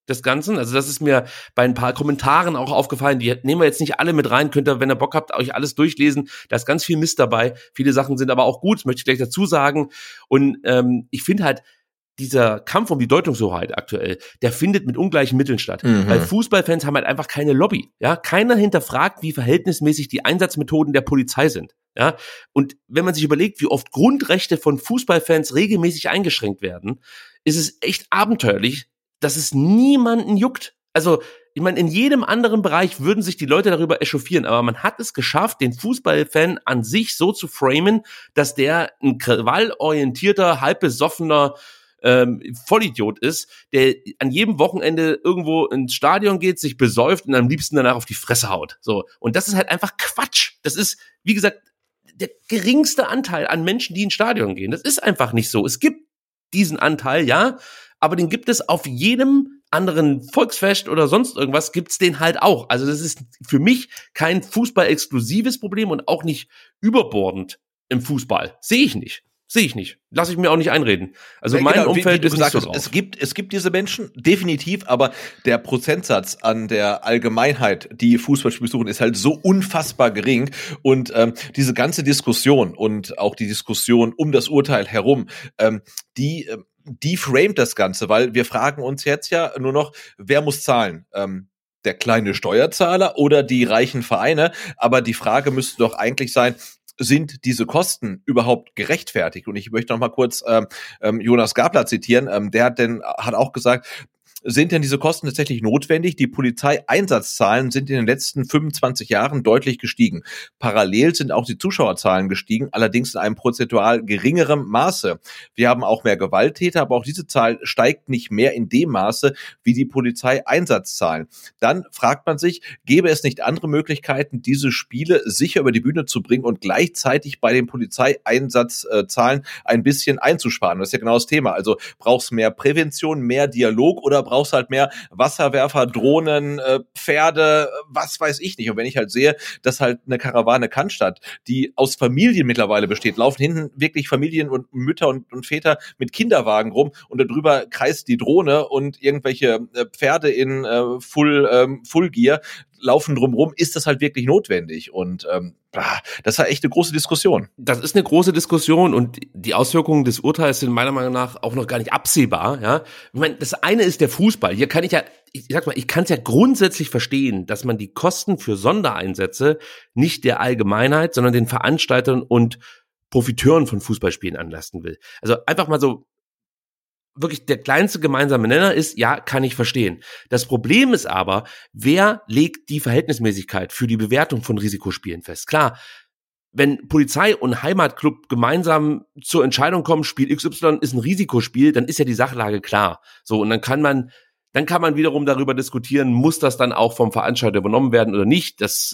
des Ganzen. Also das ist mir bei ein paar Kommentaren auch aufgefallen. Die nehmen wir jetzt nicht alle mit rein. Könnt ihr, wenn ihr Bock habt, euch alles durchlesen. Da ist ganz viel Mist dabei. Viele Sachen sind aber auch gut. Das möchte ich gleich dazu sagen. Und ähm, ich finde halt, dieser Kampf um die Deutungshoheit aktuell, der findet mit ungleichen Mitteln statt. Mhm. Weil Fußballfans haben halt einfach keine Lobby. Ja, keiner hinterfragt, wie verhältnismäßig die Einsatzmethoden der Polizei sind. Ja, und wenn man sich überlegt, wie oft Grundrechte von Fußballfans regelmäßig eingeschränkt werden, ist es echt abenteuerlich, dass es niemanden juckt. Also, ich meine, in jedem anderen Bereich würden sich die Leute darüber echauffieren, aber man hat es geschafft, den Fußballfan an sich so zu framen, dass der ein krawallorientierter, halb besoffener ähm, Vollidiot ist, der an jedem Wochenende irgendwo ins Stadion geht, sich besäuft und am liebsten danach auf die Fresse haut. So. Und das ist halt einfach Quatsch. Das ist, wie gesagt, der geringste Anteil an Menschen, die ins Stadion gehen. Das ist einfach nicht so. Es gibt diesen Anteil, ja, aber den gibt es auf jedem anderen Volksfest oder sonst irgendwas, gibt's den halt auch. Also das ist für mich kein Fußball-exklusives Problem und auch nicht überbordend im Fußball. Sehe ich nicht. Sehe ich nicht. Lass ich mir auch nicht einreden. Also ja, mein genau, Umfeld wie, wie ist nicht so drauf. Es gibt, es gibt diese Menschen, definitiv, aber der Prozentsatz an der Allgemeinheit, die Fußballspiele besuchen, ist halt so unfassbar gering. Und ähm, diese ganze Diskussion und auch die Diskussion um das Urteil herum, ähm, die ähm, die framet das Ganze, weil wir fragen uns jetzt ja nur noch, wer muss zahlen? Ähm, der kleine Steuerzahler oder die reichen Vereine? Aber die Frage müsste doch eigentlich sein, sind diese Kosten überhaupt gerechtfertigt? Und ich möchte noch mal kurz ähm, Jonas Gabler zitieren. Ähm, der hat denn hat auch gesagt, sind denn diese Kosten tatsächlich notwendig? Die Polizeieinsatzzahlen sind in den letzten fünfundzwanzig Jahren deutlich gestiegen. Parallel sind auch die Zuschauerzahlen gestiegen, allerdings in einem prozentual geringerem Maße. Wir haben auch mehr Gewalttäter, aber auch diese Zahl steigt nicht mehr in dem Maße wie die Polizeieinsatzzahlen. Dann fragt man sich, gäbe es nicht andere Möglichkeiten, diese Spiele sicher über die Bühne zu bringen und gleichzeitig bei den Polizeieinsatzzahlen ein bisschen einzusparen? Das ist ja genau das Thema. Also brauchst mehr Prävention, mehr Dialog oder brauchst halt mehr Wasserwerfer, Drohnen, äh, Pferde, was weiß ich nicht. Und wenn ich halt sehe, dass halt eine Karawane Cannstatt, die aus Familien mittlerweile besteht, laufen hinten wirklich Familien und Mütter und, und Väter mit Kinderwagen rum und darüber kreist die Drohne und irgendwelche äh, Pferde in äh, Full, ähm, Full Gear laufen drumrum, ist das halt wirklich notwendig? Und ähm, das war echt eine große Diskussion. Das ist eine große Diskussion und die Auswirkungen des Urteils sind meiner Meinung nach auch noch gar nicht absehbar. Ja, ich meine, das eine ist der Fußball. Hier kann ich ja, ich sag mal, ich kann es ja grundsätzlich verstehen, dass man die Kosten für Sondereinsätze nicht der Allgemeinheit, sondern den Veranstaltern und Profiteuren von Fußballspielen anlasten will. Also einfach mal so, wirklich der kleinste gemeinsame Nenner ist, ja, kann ich verstehen. Das Problem ist aber, wer legt die Verhältnismäßigkeit für die Bewertung von Risikospielen fest? Klar, wenn Polizei und Heimatclub gemeinsam zur Entscheidung kommen, Spiel X Y ist ein Risikospiel, dann ist ja die Sachlage klar. So, und dann kann man, dann kann man wiederum darüber diskutieren, muss das dann auch vom Veranstalter übernommen werden oder nicht? Das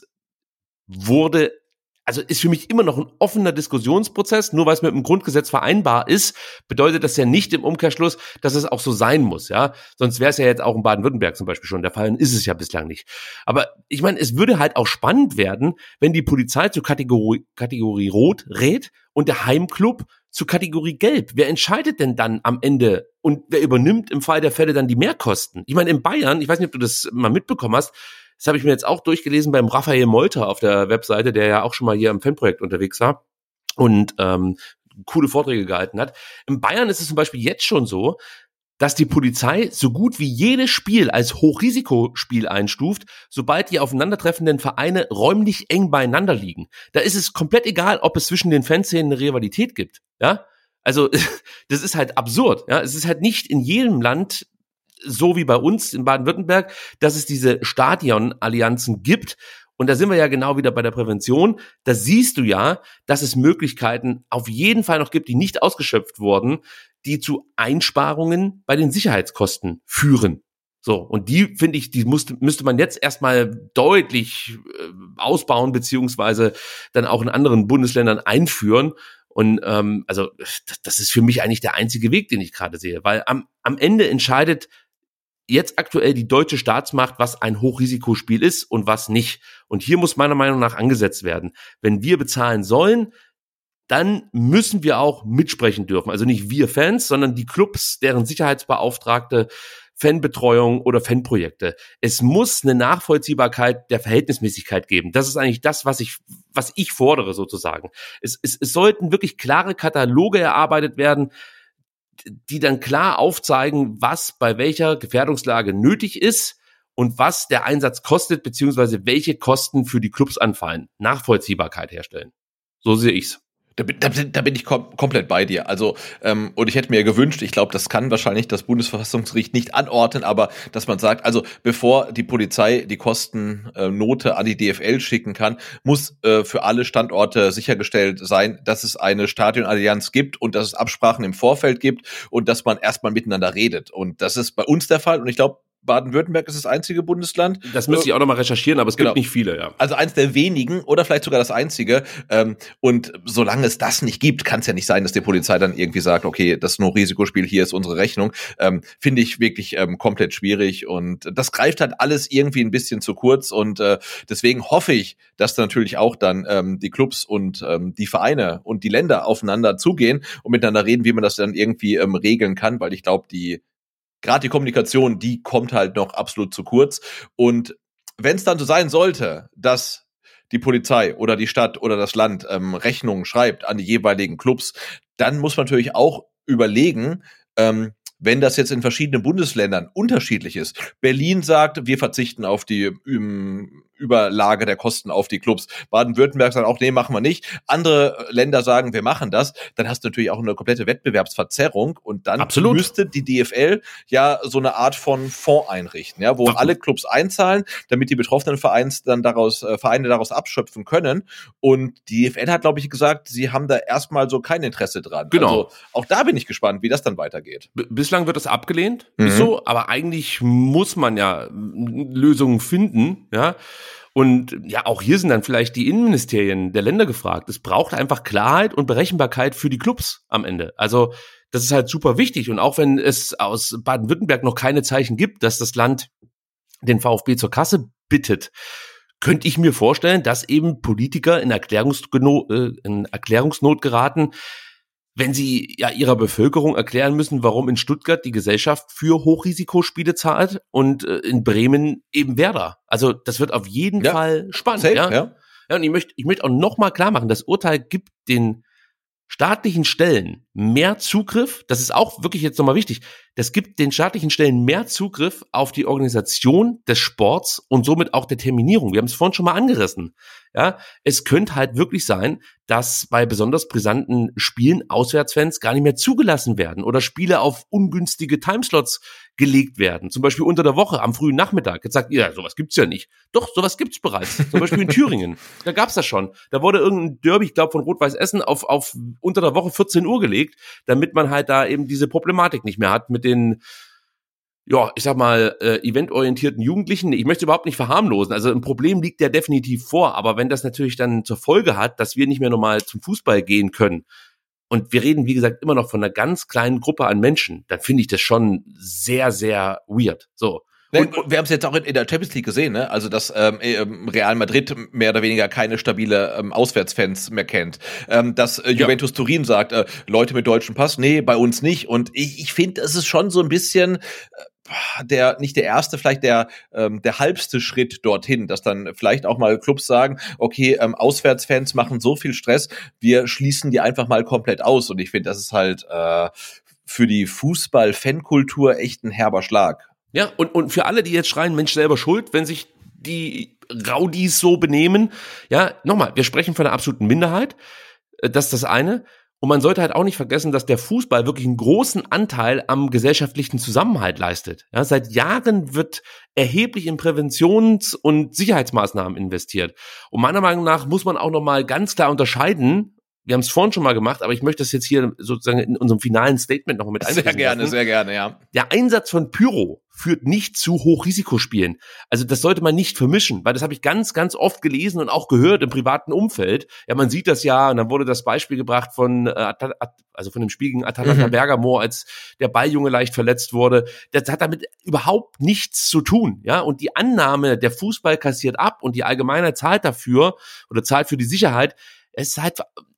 wurde Also ist für mich immer noch ein offener Diskussionsprozess. Nur weil es mit dem Grundgesetz vereinbar ist, bedeutet das ja nicht im Umkehrschluss, dass es auch so sein muss. Ja, sonst wäre es ja jetzt auch in Baden-Württemberg zum Beispiel schon der Fall. Ist es ja bislang nicht. Aber ich meine, es würde halt auch spannend werden, wenn die Polizei zur Kategorie, Kategorie Rot rät und der Heimclub zur Kategorie Gelb. Wer entscheidet denn dann am Ende und wer übernimmt im Fall der Fälle dann die Mehrkosten? Ich meine, in Bayern, ich weiß nicht, ob du das mal mitbekommen hast, das habe ich mir jetzt auch durchgelesen beim Raphael Molter auf der Webseite, der ja auch schon mal hier im Fanprojekt unterwegs war und ähm, coole Vorträge gehalten hat. In Bayern ist es zum Beispiel jetzt schon so, dass die Polizei so gut wie jedes Spiel als Hochrisikospiel einstuft, sobald die aufeinandertreffenden Vereine räumlich eng beieinander liegen. Da ist es komplett egal, ob es zwischen den Fanszenen eine Rivalität gibt. Ja, also das ist halt absurd. Ja, es ist halt nicht in jedem Land so wie bei uns in Baden-Württemberg, dass es diese Stadionallianzen gibt. Und da sind wir ja genau wieder bei der Prävention. Da siehst du ja, dass es Möglichkeiten auf jeden Fall noch gibt, die nicht ausgeschöpft wurden, die zu Einsparungen bei den Sicherheitskosten führen. So, und die, finde ich, die musste, müsste man jetzt erstmal deutlich äh, ausbauen, beziehungsweise dann auch in anderen Bundesländern einführen. Und ähm, also das ist für mich eigentlich der einzige Weg, den ich gerade sehe. Weil am, am Ende entscheidet jetzt aktuell die deutsche Staatsmacht, was ein Hochrisikospiel ist und was nicht. Und hier muss meiner Meinung nach angesetzt werden. Wenn wir bezahlen sollen, dann müssen wir auch mitsprechen dürfen. Also nicht wir Fans, sondern die Clubs, deren Sicherheitsbeauftragte Fanbetreuung oder Fanprojekte. Es muss eine Nachvollziehbarkeit der Verhältnismäßigkeit geben. Das ist eigentlich das, was ich, was ich fordere sozusagen. Es, es, es sollten wirklich klare Kataloge erarbeitet werden, die dann klar aufzeigen, was bei welcher Gefährdungslage nötig ist und was der Einsatz kostet, beziehungsweise welche Kosten für die Clubs anfallen. Nachvollziehbarkeit herstellen. So sehe ich's. Da bin, da, da bin ich kom- komplett bei dir. Also, ähm, und ich hätte mir gewünscht, ich glaube, das kann wahrscheinlich das Bundesverfassungsgericht nicht anordnen, aber dass man sagt, also bevor die Polizei die Kostennote äh, an die D F L schicken kann, muss äh, für alle Standorte sichergestellt sein, dass es eine Stadionallianz gibt und dass es Absprachen im Vorfeld gibt und dass man erstmal miteinander redet. Und das ist bei uns der Fall und ich glaube, Baden-Württemberg ist das einzige Bundesland. Das müsste ich auch nochmal recherchieren, aber es genau. gibt nicht viele, ja. Also eins der wenigen oder vielleicht sogar das einzige. Ähm, und solange es das nicht gibt, kann es ja nicht sein, dass die Polizei dann irgendwie sagt, okay, das ist nur Risikospiel, hier ist unsere Rechnung. Ähm, finde ich wirklich ähm, komplett schwierig und das greift halt alles irgendwie ein bisschen zu kurz und äh, deswegen hoffe ich, dass natürlich auch dann ähm, die Clubs und ähm, die Vereine und die Länder aufeinander zugehen und miteinander reden, wie man das dann irgendwie ähm, regeln kann, weil ich glaube, die gerade die Kommunikation, die kommt halt noch absolut zu kurz. Und wenn es dann so sein sollte, dass die Polizei oder die Stadt oder das Land ähm, Rechnungen schreibt an die jeweiligen Clubs, dann muss man natürlich auch überlegen, ähm, wenn das jetzt in verschiedenen Bundesländern unterschiedlich ist. Berlin sagt, wir verzichten auf die ähm, Überlage der Kosten auf die Clubs. Baden-Württemberg sagt auch, nee, machen wir nicht. Andere Länder sagen, wir machen das. Dann hast du natürlich auch eine komplette Wettbewerbsverzerrung und dann Absolut. müsste die D F L ja so eine Art von Fonds einrichten, ja, wo Ach. alle Clubs einzahlen, damit die betroffenen Vereins dann daraus, äh, Vereine daraus abschöpfen können. Und die D F L hat, glaube ich, gesagt, sie haben da erstmal so kein Interesse dran. Genau. Also auch da bin ich gespannt, wie das dann weitergeht. B- bislang wird das abgelehnt, mhm. ist so, aber eigentlich muss man ja Lösungen finden, ja. Und ja, auch hier sind dann vielleicht die Innenministerien der Länder gefragt. Es braucht einfach Klarheit und Berechenbarkeit für die Clubs am Ende. Also das ist halt super wichtig. Und auch wenn es aus Baden-Württemberg noch keine Zeichen gibt, dass das Land den VfB zur Kasse bittet, könnte ich mir vorstellen, dass eben Politiker in, Erklärungsgeno- äh, in Erklärungsnot geraten, wenn sie ja ihrer Bevölkerung erklären müssen, warum in Stuttgart die Gesellschaft für Hochrisikospiele zahlt und äh, in Bremen eben Werder. Also das wird auf jeden ja. Fall spannend. Safe, ja? Ja. Ja, und ich möchte ich möchte auch noch mal klar machen, das Urteil gibt den staatlichen Stellen mehr Zugriff, das ist auch wirklich jetzt nochmal wichtig, das gibt den staatlichen Stellen mehr Zugriff auf die Organisation des Sports und somit auch der Terminierung. Wir haben es vorhin schon mal angerissen. Ja, es könnte halt wirklich sein, dass bei besonders brisanten Spielen Auswärtsfans gar nicht mehr zugelassen werden oder Spiele auf ungünstige Timeslots gelegt werden. Zum Beispiel unter der Woche am frühen Nachmittag. Jetzt sagt ihr, ja, sowas gibt's ja nicht. Doch, sowas gibt's bereits. Zum Beispiel in Thüringen. Da gab's das schon. Da wurde irgendein Derby, ich glaube von Rot-Weiß Essen, auf, auf unter der Woche vierzehn Uhr gelegt, damit man halt da eben diese Problematik nicht mehr hat mit den, ja, ich sag mal, äh, eventorientierten Jugendlichen. Ich möchte überhaupt nicht verharmlosen. Also ein Problem liegt ja definitiv vor. Aber wenn das natürlich dann zur Folge hat, dass wir nicht mehr normal zum Fußball gehen können, und wir reden, wie gesagt, immer noch von einer ganz kleinen Gruppe an Menschen, dann finde ich das schon sehr, sehr weird. So. Und, und wir haben es jetzt auch in, in der Champions League gesehen, ne? Also dass ähm, Real Madrid mehr oder weniger keine stabile ähm, Auswärtsfans mehr kennt. Ähm, dass äh, Juventus ja. Turin sagt, äh, Leute mit deutschem Pass, nee, bei uns nicht. Und ich, ich finde, es ist schon so ein bisschen äh, der, nicht der erste, vielleicht der ähm, der halbste Schritt dorthin, dass dann vielleicht auch mal Clubs sagen, okay, ähm, Auswärtsfans machen so viel Stress, wir schließen die einfach mal komplett aus. Und ich finde, das ist halt äh, für die Fußball-Fankultur echt ein herber Schlag. Ja, und, und für alle, die jetzt schreien, Mensch, selber schuld, wenn sich die Raudis so benehmen, ja, nochmal, wir sprechen von einer absoluten Minderheit, das ist das eine. Und man sollte halt auch nicht vergessen, dass der Fußball wirklich einen großen Anteil am gesellschaftlichen Zusammenhalt leistet. Ja, seit Jahren wird erheblich in Präventions- und Sicherheitsmaßnahmen investiert. Und meiner Meinung nach muss man auch nochmal ganz klar unterscheiden, wir haben es vorhin schon mal gemacht, aber ich möchte das jetzt hier sozusagen in unserem finalen Statement noch mit einbringen. Sehr gerne, lassen. sehr gerne, ja. Der Einsatz von Pyro führt nicht zu Hochrisikospielen. Also das sollte man nicht vermischen, weil das habe ich ganz, ganz oft gelesen und auch gehört im privaten Umfeld. Ja, man sieht das ja, und dann wurde das Beispiel gebracht von, äh, also von dem Spiel gegen Atalanta mhm. Bergamo, als der Balljunge leicht verletzt wurde. Das hat damit überhaupt nichts zu tun. Ja, und die Annahme, der Fußball kassiert ab und die Allgemeinheit zahlt dafür oder zahlt für die Sicherheit, es ist halt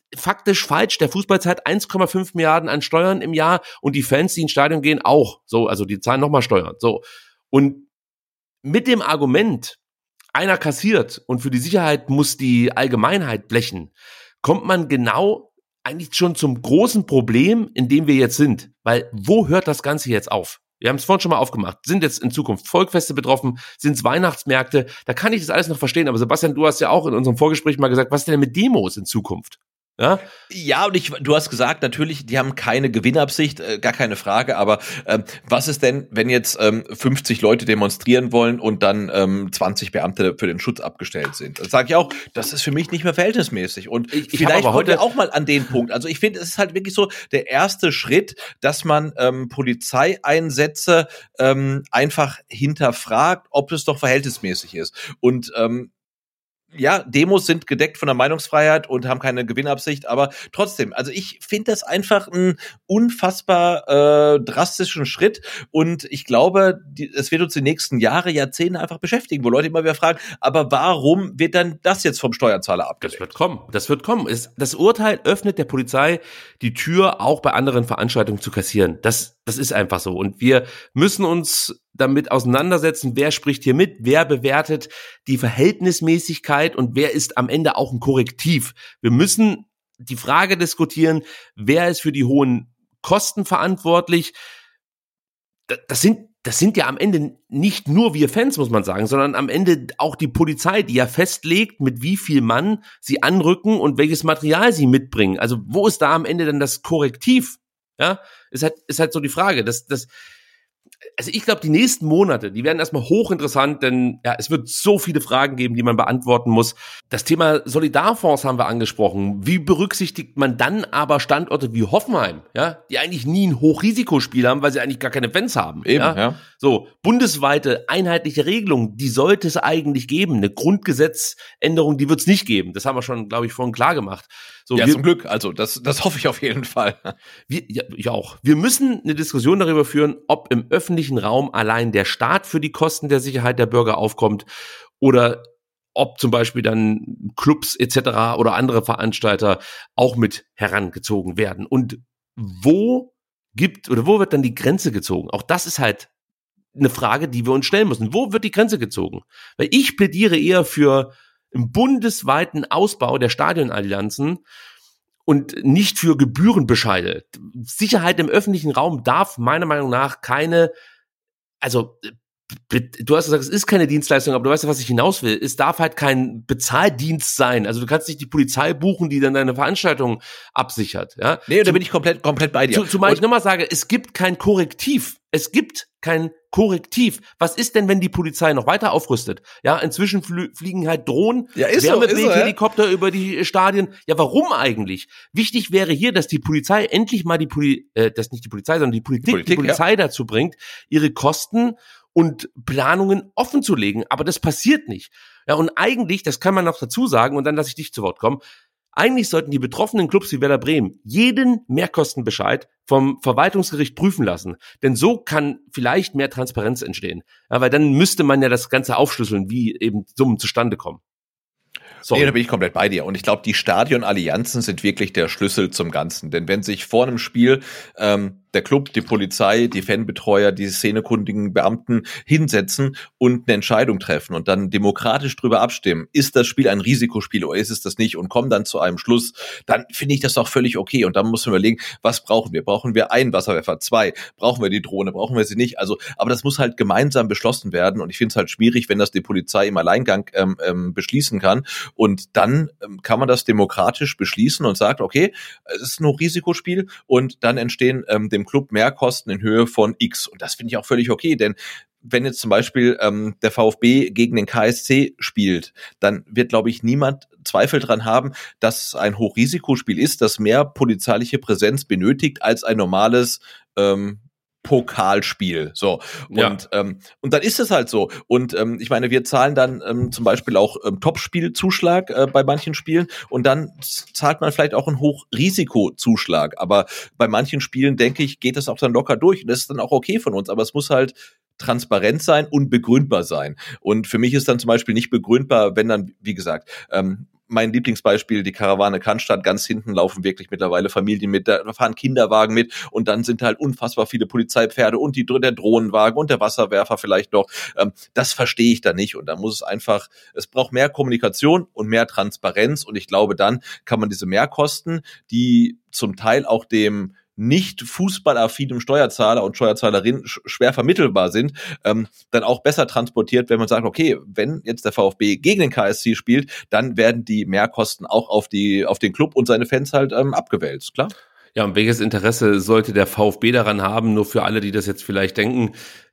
faktisch falsch. Der Fußball zahlt eins Komma fünf Milliarden an Steuern im Jahr und die Fans, die ins Stadion gehen, auch. So, also die zahlen nochmal Steuern. So. Und mit dem Argument, einer kassiert und für die Sicherheit muss die Allgemeinheit blechen, kommt man genau eigentlich schon zum großen Problem, in dem wir jetzt sind. Weil wo hört das Ganze jetzt auf? Wir haben es vorhin schon mal aufgemacht. Sind jetzt in Zukunft Volksfeste betroffen? Sind es Weihnachtsmärkte? Da kann ich das alles noch verstehen. Aber Sebastian, du hast ja auch in unserem Vorgespräch mal gesagt, was ist denn mit Demos in Zukunft? Ja, ja, und ich, du hast gesagt, natürlich, die haben keine Gewinnabsicht, äh, gar keine Frage, aber ähm, was ist denn, wenn jetzt ähm, fünfzig Leute demonstrieren wollen und dann ähm, zwanzig Beamte für den Schutz abgestellt sind? Das sage ich auch, das ist für mich nicht mehr verhältnismäßig. Und ich, ich vielleicht wollen wir auch mal an den Punkt, also ich finde, es ist halt wirklich so der erste Schritt, dass man ähm, Polizeieinsätze ähm, einfach hinterfragt, ob es doch verhältnismäßig ist. Und ähm, ja, Demos sind gedeckt von der Meinungsfreiheit und haben keine Gewinnabsicht, aber trotzdem, also ich finde das einfach einen unfassbar äh, drastischen Schritt und ich glaube, die, es wird uns die nächsten Jahre, Jahrzehnte einfach beschäftigen, wo Leute immer wieder fragen, aber warum wird dann das jetzt vom Steuerzahler abgelehnt? Das wird kommen, das wird kommen. Es, das Urteil öffnet der Polizei die Tür, auch bei anderen Veranstaltungen zu kassieren. Das, das ist einfach so und wir müssen uns damit auseinandersetzen, wer spricht hier mit, wer bewertet die Verhältnismäßigkeit und wer ist am Ende auch ein Korrektiv. Wir müssen die Frage diskutieren, wer ist für die hohen Kosten verantwortlich. Das sind, das sind ja am Ende nicht nur wir Fans, muss man sagen, sondern am Ende auch die Polizei, die ja festlegt, mit wie viel Mann sie anrücken und welches Material sie mitbringen. Also wo ist da am Ende denn das Korrektiv? Ja, ist halt, ist halt so die Frage, dass, dass Also ich glaube, die nächsten Monate, die werden erstmal hochinteressant, denn ja, es wird so viele Fragen geben, die man beantworten muss. Das Thema Solidarfonds haben wir angesprochen. Wie berücksichtigt man dann aber Standorte wie Hoffenheim, ja, die eigentlich nie ein Hochrisikospiel haben, weil sie eigentlich gar keine Fans haben. Eben, ja. ja. So, bundesweite einheitliche Regelung, die sollte es eigentlich geben. Eine Grundgesetzänderung, die wird es nicht geben. Das haben wir schon, glaube ich, vorhin klar gemacht. So, ja, wir, zum Glück. Also das, das hoffe ich auf jeden Fall. Wir, ja, ich auch. Wir müssen eine Diskussion darüber führen, ob im öffentlichen Raum allein der Staat für die Kosten der Sicherheit der Bürger aufkommt oder ob zum Beispiel dann Clubs et cetera oder andere Veranstalter auch mit herangezogen werden. Und wo gibt oder wo wird dann die Grenze gezogen? Auch das ist halt eine Frage, die wir uns stellen müssen. Wo wird die Grenze gezogen? Weil ich plädiere eher für einen bundesweiten Ausbau der Stadionallianzen und nicht für Gebührenbescheide. Sicherheit im öffentlichen Raum darf meiner Meinung nach keine, also du hast gesagt, es ist keine Dienstleistung, aber du weißt ja, was ich hinaus will. Es darf halt kein Bezahldienst sein. Also du kannst nicht die Polizei buchen, die dann deine Veranstaltung absichert. Ja? Nee, da bin ich komplett komplett bei dir. Zumal ich nochmal sage, es gibt kein Korrektiv. Es gibt kein Korrektiv. Was ist denn, wenn die Polizei noch weiter aufrüstet? Ja, inzwischen fl- fliegen halt Drohnen, ja, Wärmebildhelikopter so, ja? über die Stadien. Ja, warum eigentlich? Wichtig wäre hier, dass die Polizei endlich mal die Poli- äh, dass nicht die Polizei, sondern die Politik, die, Politik, die Polizei ja. dazu bringt, ihre Kosten und Planungen offen zu legen. Aber das passiert nicht. Ja, und eigentlich, das kann man noch dazu sagen, und dann lasse ich dich zu Wort kommen, eigentlich sollten die betroffenen Clubs wie Werder Bremen jeden Mehrkostenbescheid vom Verwaltungsgericht prüfen lassen. Denn so kann vielleicht mehr Transparenz entstehen. Ja, weil dann müsste man ja das Ganze aufschlüsseln, wie eben Summen zustande kommen. Sorry. Nee, da bin ich komplett bei dir. Und ich glaube, die Stadionallianzen sind wirklich der Schlüssel zum Ganzen. Denn wenn sich vor einem Spiel ähm, der Club, die Polizei, die Fanbetreuer, die szenekundigen Beamten hinsetzen und eine Entscheidung treffen und dann demokratisch drüber abstimmen, ist das Spiel ein Risikospiel oder ist es das nicht und kommen dann zu einem Schluss, dann finde ich das auch völlig okay. Und dann muss man überlegen, was brauchen wir? Brauchen wir einen Wasserwerfer, zwei? Brauchen wir die Drohne? Brauchen wir sie nicht? Also, aber das muss halt gemeinsam beschlossen werden und ich finde es halt schwierig, wenn das die Polizei im Alleingang ähm, ähm, beschließen kann und dann ähm, kann man das demokratisch beschließen und sagt, okay, es ist nur Risikospiel und dann entstehen ähm, dem Club Mehrkosten in Höhe von X. Und das finde ich auch völlig okay, denn wenn jetzt zum Beispiel ähm, der VfB gegen den K S C spielt, dann wird, glaube ich, niemand Zweifel dran haben, dass es ein Hochrisikospiel ist, das mehr polizeiliche Präsenz benötigt als ein normales ähm, Pokalspiel. So. Und, ja. ähm, und dann ist es halt so. Und ähm, ich meine, wir zahlen dann ähm, zum Beispiel auch ähm, Topspielzuschlag äh, bei manchen Spielen und dann zahlt man vielleicht auch einen Hochrisikozuschlag. Aber bei manchen Spielen, denke ich, geht das auch dann locker durch. Und das ist dann auch okay von uns. Aber es muss halt transparent sein und begründbar sein. Und für mich ist dann zum Beispiel nicht begründbar, wenn dann, wie gesagt, ähm, mein Lieblingsbeispiel, die Karawane Cannstatt, ganz hinten laufen wirklich mittlerweile Familien mit, da fahren Kinderwagen mit und dann sind halt unfassbar viele Polizeipferde und die, der Drohnenwagen und der Wasserwerfer vielleicht noch. Ähm, das verstehe ich da nicht und da muss es einfach, es braucht mehr Kommunikation und mehr Transparenz und ich glaube, dann kann man diese Mehrkosten, die zum Teil auch dem nicht fußballaffinem Steuerzahler und Steuerzahlerin sch- schwer vermittelbar sind, ähm, dann auch besser transportiert, wenn man sagt, okay, wenn jetzt der VfB gegen den K S C spielt, dann werden die Mehrkosten auch auf die auf den Club und seine Fans halt ähm, abgewälzt, klar? Ja, und welches Interesse sollte der VfB daran haben, nur für alle, die das jetzt vielleicht denken,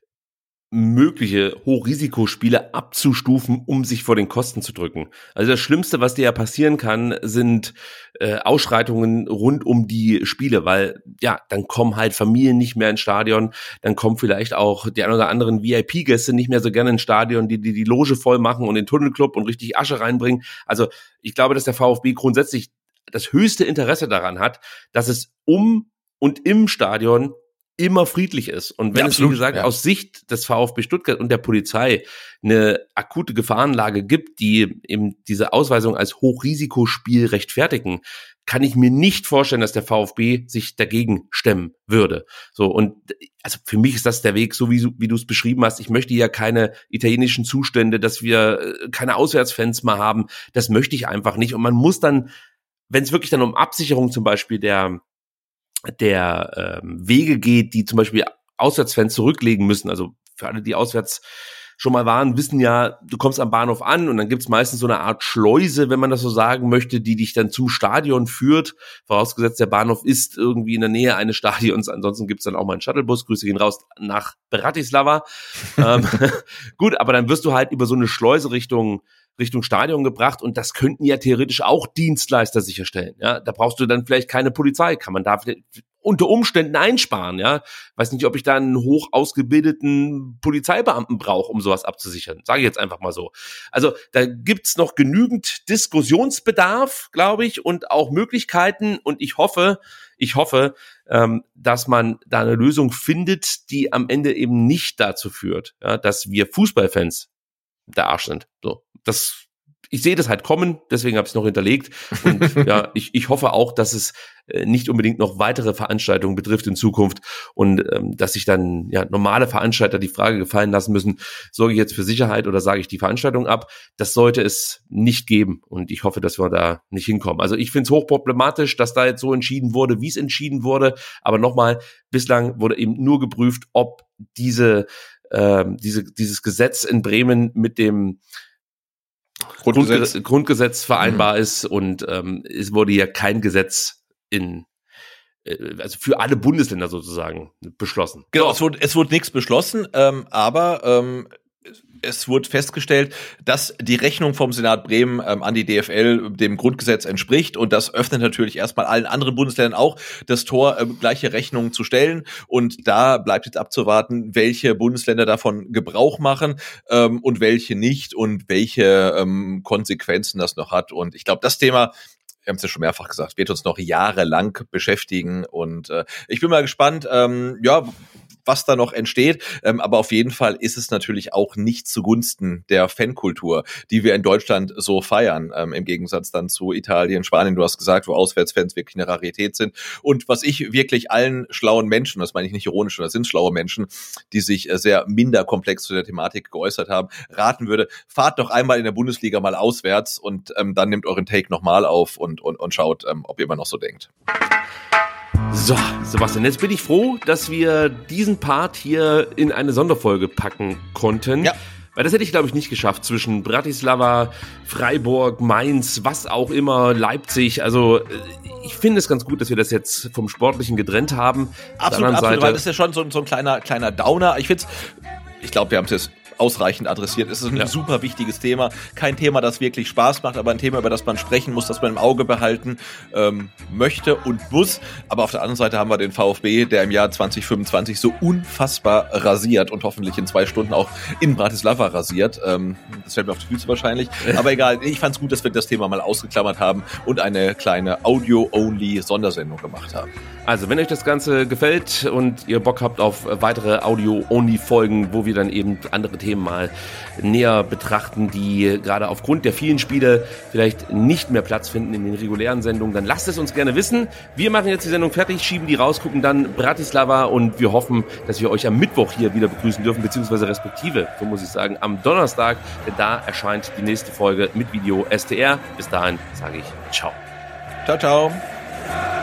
mögliche Hochrisikospiele abzustufen, um sich vor den Kosten zu drücken. Also das Schlimmste, was dir ja passieren kann, sind äh, Ausschreitungen rund um die Spiele, weil ja, dann kommen halt Familien nicht mehr ins Stadion, dann kommen vielleicht auch die ein oder anderen V I P-Gäste nicht mehr so gerne ins Stadion, die die, die Loge voll machen und den Tunnelclub und richtig Asche reinbringen. Also ich glaube, dass der VfB grundsätzlich das höchste Interesse daran hat, dass es um und im Stadion immer friedlich ist. Und wenn ja, es, wie gesagt, ja. aus Sicht des VfB Stuttgart und der Polizei eine akute Gefahrenlage gibt, die eben diese Ausweisung als Hochrisikospiel rechtfertigen, kann ich mir nicht vorstellen, dass der VfB sich dagegen stemmen würde. So, und also für mich ist das der Weg, so wie, wie du es beschrieben hast. Ich möchte ja keine italienischen Zustände, dass wir keine Auswärtsfans mehr haben. Das möchte ich einfach nicht. Und man muss dann, wenn es wirklich dann um Absicherung zum Beispiel der der ähm, Wege geht, die zum Beispiel Auswärtsfans zurücklegen müssen. Also für alle, die auswärts schon mal waren, wissen ja, du kommst am Bahnhof an und dann gibt's meistens so eine Art Schleuse, wenn man das so sagen möchte, die dich dann zum Stadion führt. Vorausgesetzt, der Bahnhof ist irgendwie in der Nähe eines Stadions. Ansonsten gibt's dann auch mal einen Shuttlebus. Grüße gehen raus nach Bratislava. ähm, gut, aber dann wirst du halt über so eine Schleuse Richtung Richtung Stadion gebracht und das könnten ja theoretisch auch Dienstleister sicherstellen. Ja, da brauchst du dann vielleicht keine Polizei, kann man da unter Umständen einsparen. Ja, weiß nicht, ob ich da einen hoch ausgebildeten Polizeibeamten brauche, um sowas abzusichern. Sage ich jetzt einfach mal so. Also da gibt's noch genügend Diskussionsbedarf, glaube ich, und auch Möglichkeiten. Und ich hoffe, ich hoffe, ähm, dass man da eine Lösung findet, die am Ende eben nicht dazu führt, ja, dass wir Fußballfans der Arsch sind. So, das, ich sehe das halt kommen, deswegen habe ich es noch hinterlegt. Und ja, ich, ich hoffe auch, dass es äh, nicht unbedingt noch weitere Veranstaltungen betrifft in Zukunft und ähm, dass sich dann ja normale Veranstalter die Frage gefallen lassen müssen, sorge ich jetzt für Sicherheit oder sage ich die Veranstaltung ab? Das sollte es nicht geben und ich hoffe, dass wir da nicht hinkommen. Also ich finde es hochproblematisch, dass da jetzt so entschieden wurde, wie es entschieden wurde. Aber nochmal, bislang wurde eben nur geprüft, ob diese Ähm, diese, dieses Gesetz in Bremen mit dem Grundgesetz, Grundge- Grundgesetz vereinbar mhm. ist und ähm, es wurde ja kein Gesetz in äh, also für alle Bundesländer sozusagen beschlossen. Genau, so. es wurde es wurde nichts beschlossen, ähm, aber ähm, es wurde festgestellt, dass die Rechnung vom Senat Bremen ähm, an die D F L dem Grundgesetz entspricht und das öffnet natürlich erstmal allen anderen Bundesländern auch das Tor, ähm, gleiche Rechnungen zu stellen und da bleibt jetzt abzuwarten, welche Bundesländer davon Gebrauch machen ähm, und welche nicht und welche ähm, Konsequenzen das noch hat und ich glaube, das Thema, wir haben es ja schon mehrfach gesagt, wird uns noch jahrelang beschäftigen und äh, ich bin mal gespannt, ähm, ja, was da noch entsteht, ähm, aber auf jeden Fall ist es natürlich auch nicht zugunsten der Fankultur, die wir in Deutschland so feiern, ähm, im Gegensatz dann zu Italien, Spanien, du hast gesagt, wo Auswärtsfans wirklich eine Rarität sind und was ich wirklich allen schlauen Menschen, das meine ich nicht ironisch, das sind schlaue Menschen, die sich äh, sehr minder komplex zu der Thematik geäußert haben, raten würde, fahrt doch einmal in der Bundesliga mal auswärts und ähm, dann nehmt euren Take nochmal auf und, und, und schaut, ähm, ob ihr immer noch so denkt. So, Sebastian, jetzt bin ich froh, dass wir diesen Part hier in eine Sonderfolge packen konnten. Ja. Weil das hätte ich, glaube ich, nicht geschafft zwischen Bratislava, Freiburg, Mainz, was auch immer, Leipzig. Also ich finde es ganz gut, dass wir das jetzt vom Sportlichen getrennt haben. Absolut, absolut, weil das ist ja schon so, so ein kleiner, kleiner Downer. Ich finde es, ich glaube, wir haben es jetzt ausreichend adressiert. Es ist ein ja. super wichtiges Thema. Kein Thema, das wirklich Spaß macht, aber ein Thema, über das man sprechen muss, das man im Auge behalten ähm, möchte und muss. Aber auf der anderen Seite haben wir den VfB, der im Jahr zwanzig fünfundzwanzig so unfassbar rasiert und hoffentlich in zwei Stunden auch in Bratislava rasiert. Ähm, das fällt mir auf die Füße wahrscheinlich. Aber egal, ich fand es gut, dass wir das Thema mal ausgeklammert haben und eine kleine Audio-Only-Sondersendung gemacht haben. Also, wenn euch das Ganze gefällt und ihr Bock habt auf weitere Audio-Only-Folgen, wo wir dann eben andere Themen mal näher betrachten, die gerade aufgrund der vielen Spiele vielleicht nicht mehr Platz finden in den regulären Sendungen, dann lasst es uns gerne wissen. Wir machen jetzt die Sendung fertig, schieben die raus, gucken dann Bratislava und wir hoffen, dass wir euch am Mittwoch hier wieder begrüßen dürfen, beziehungsweise respektive, so muss ich sagen, am Donnerstag, denn da erscheint die nächste Folge mit Video S T R. Bis dahin sage ich ciao. Ciao, ciao.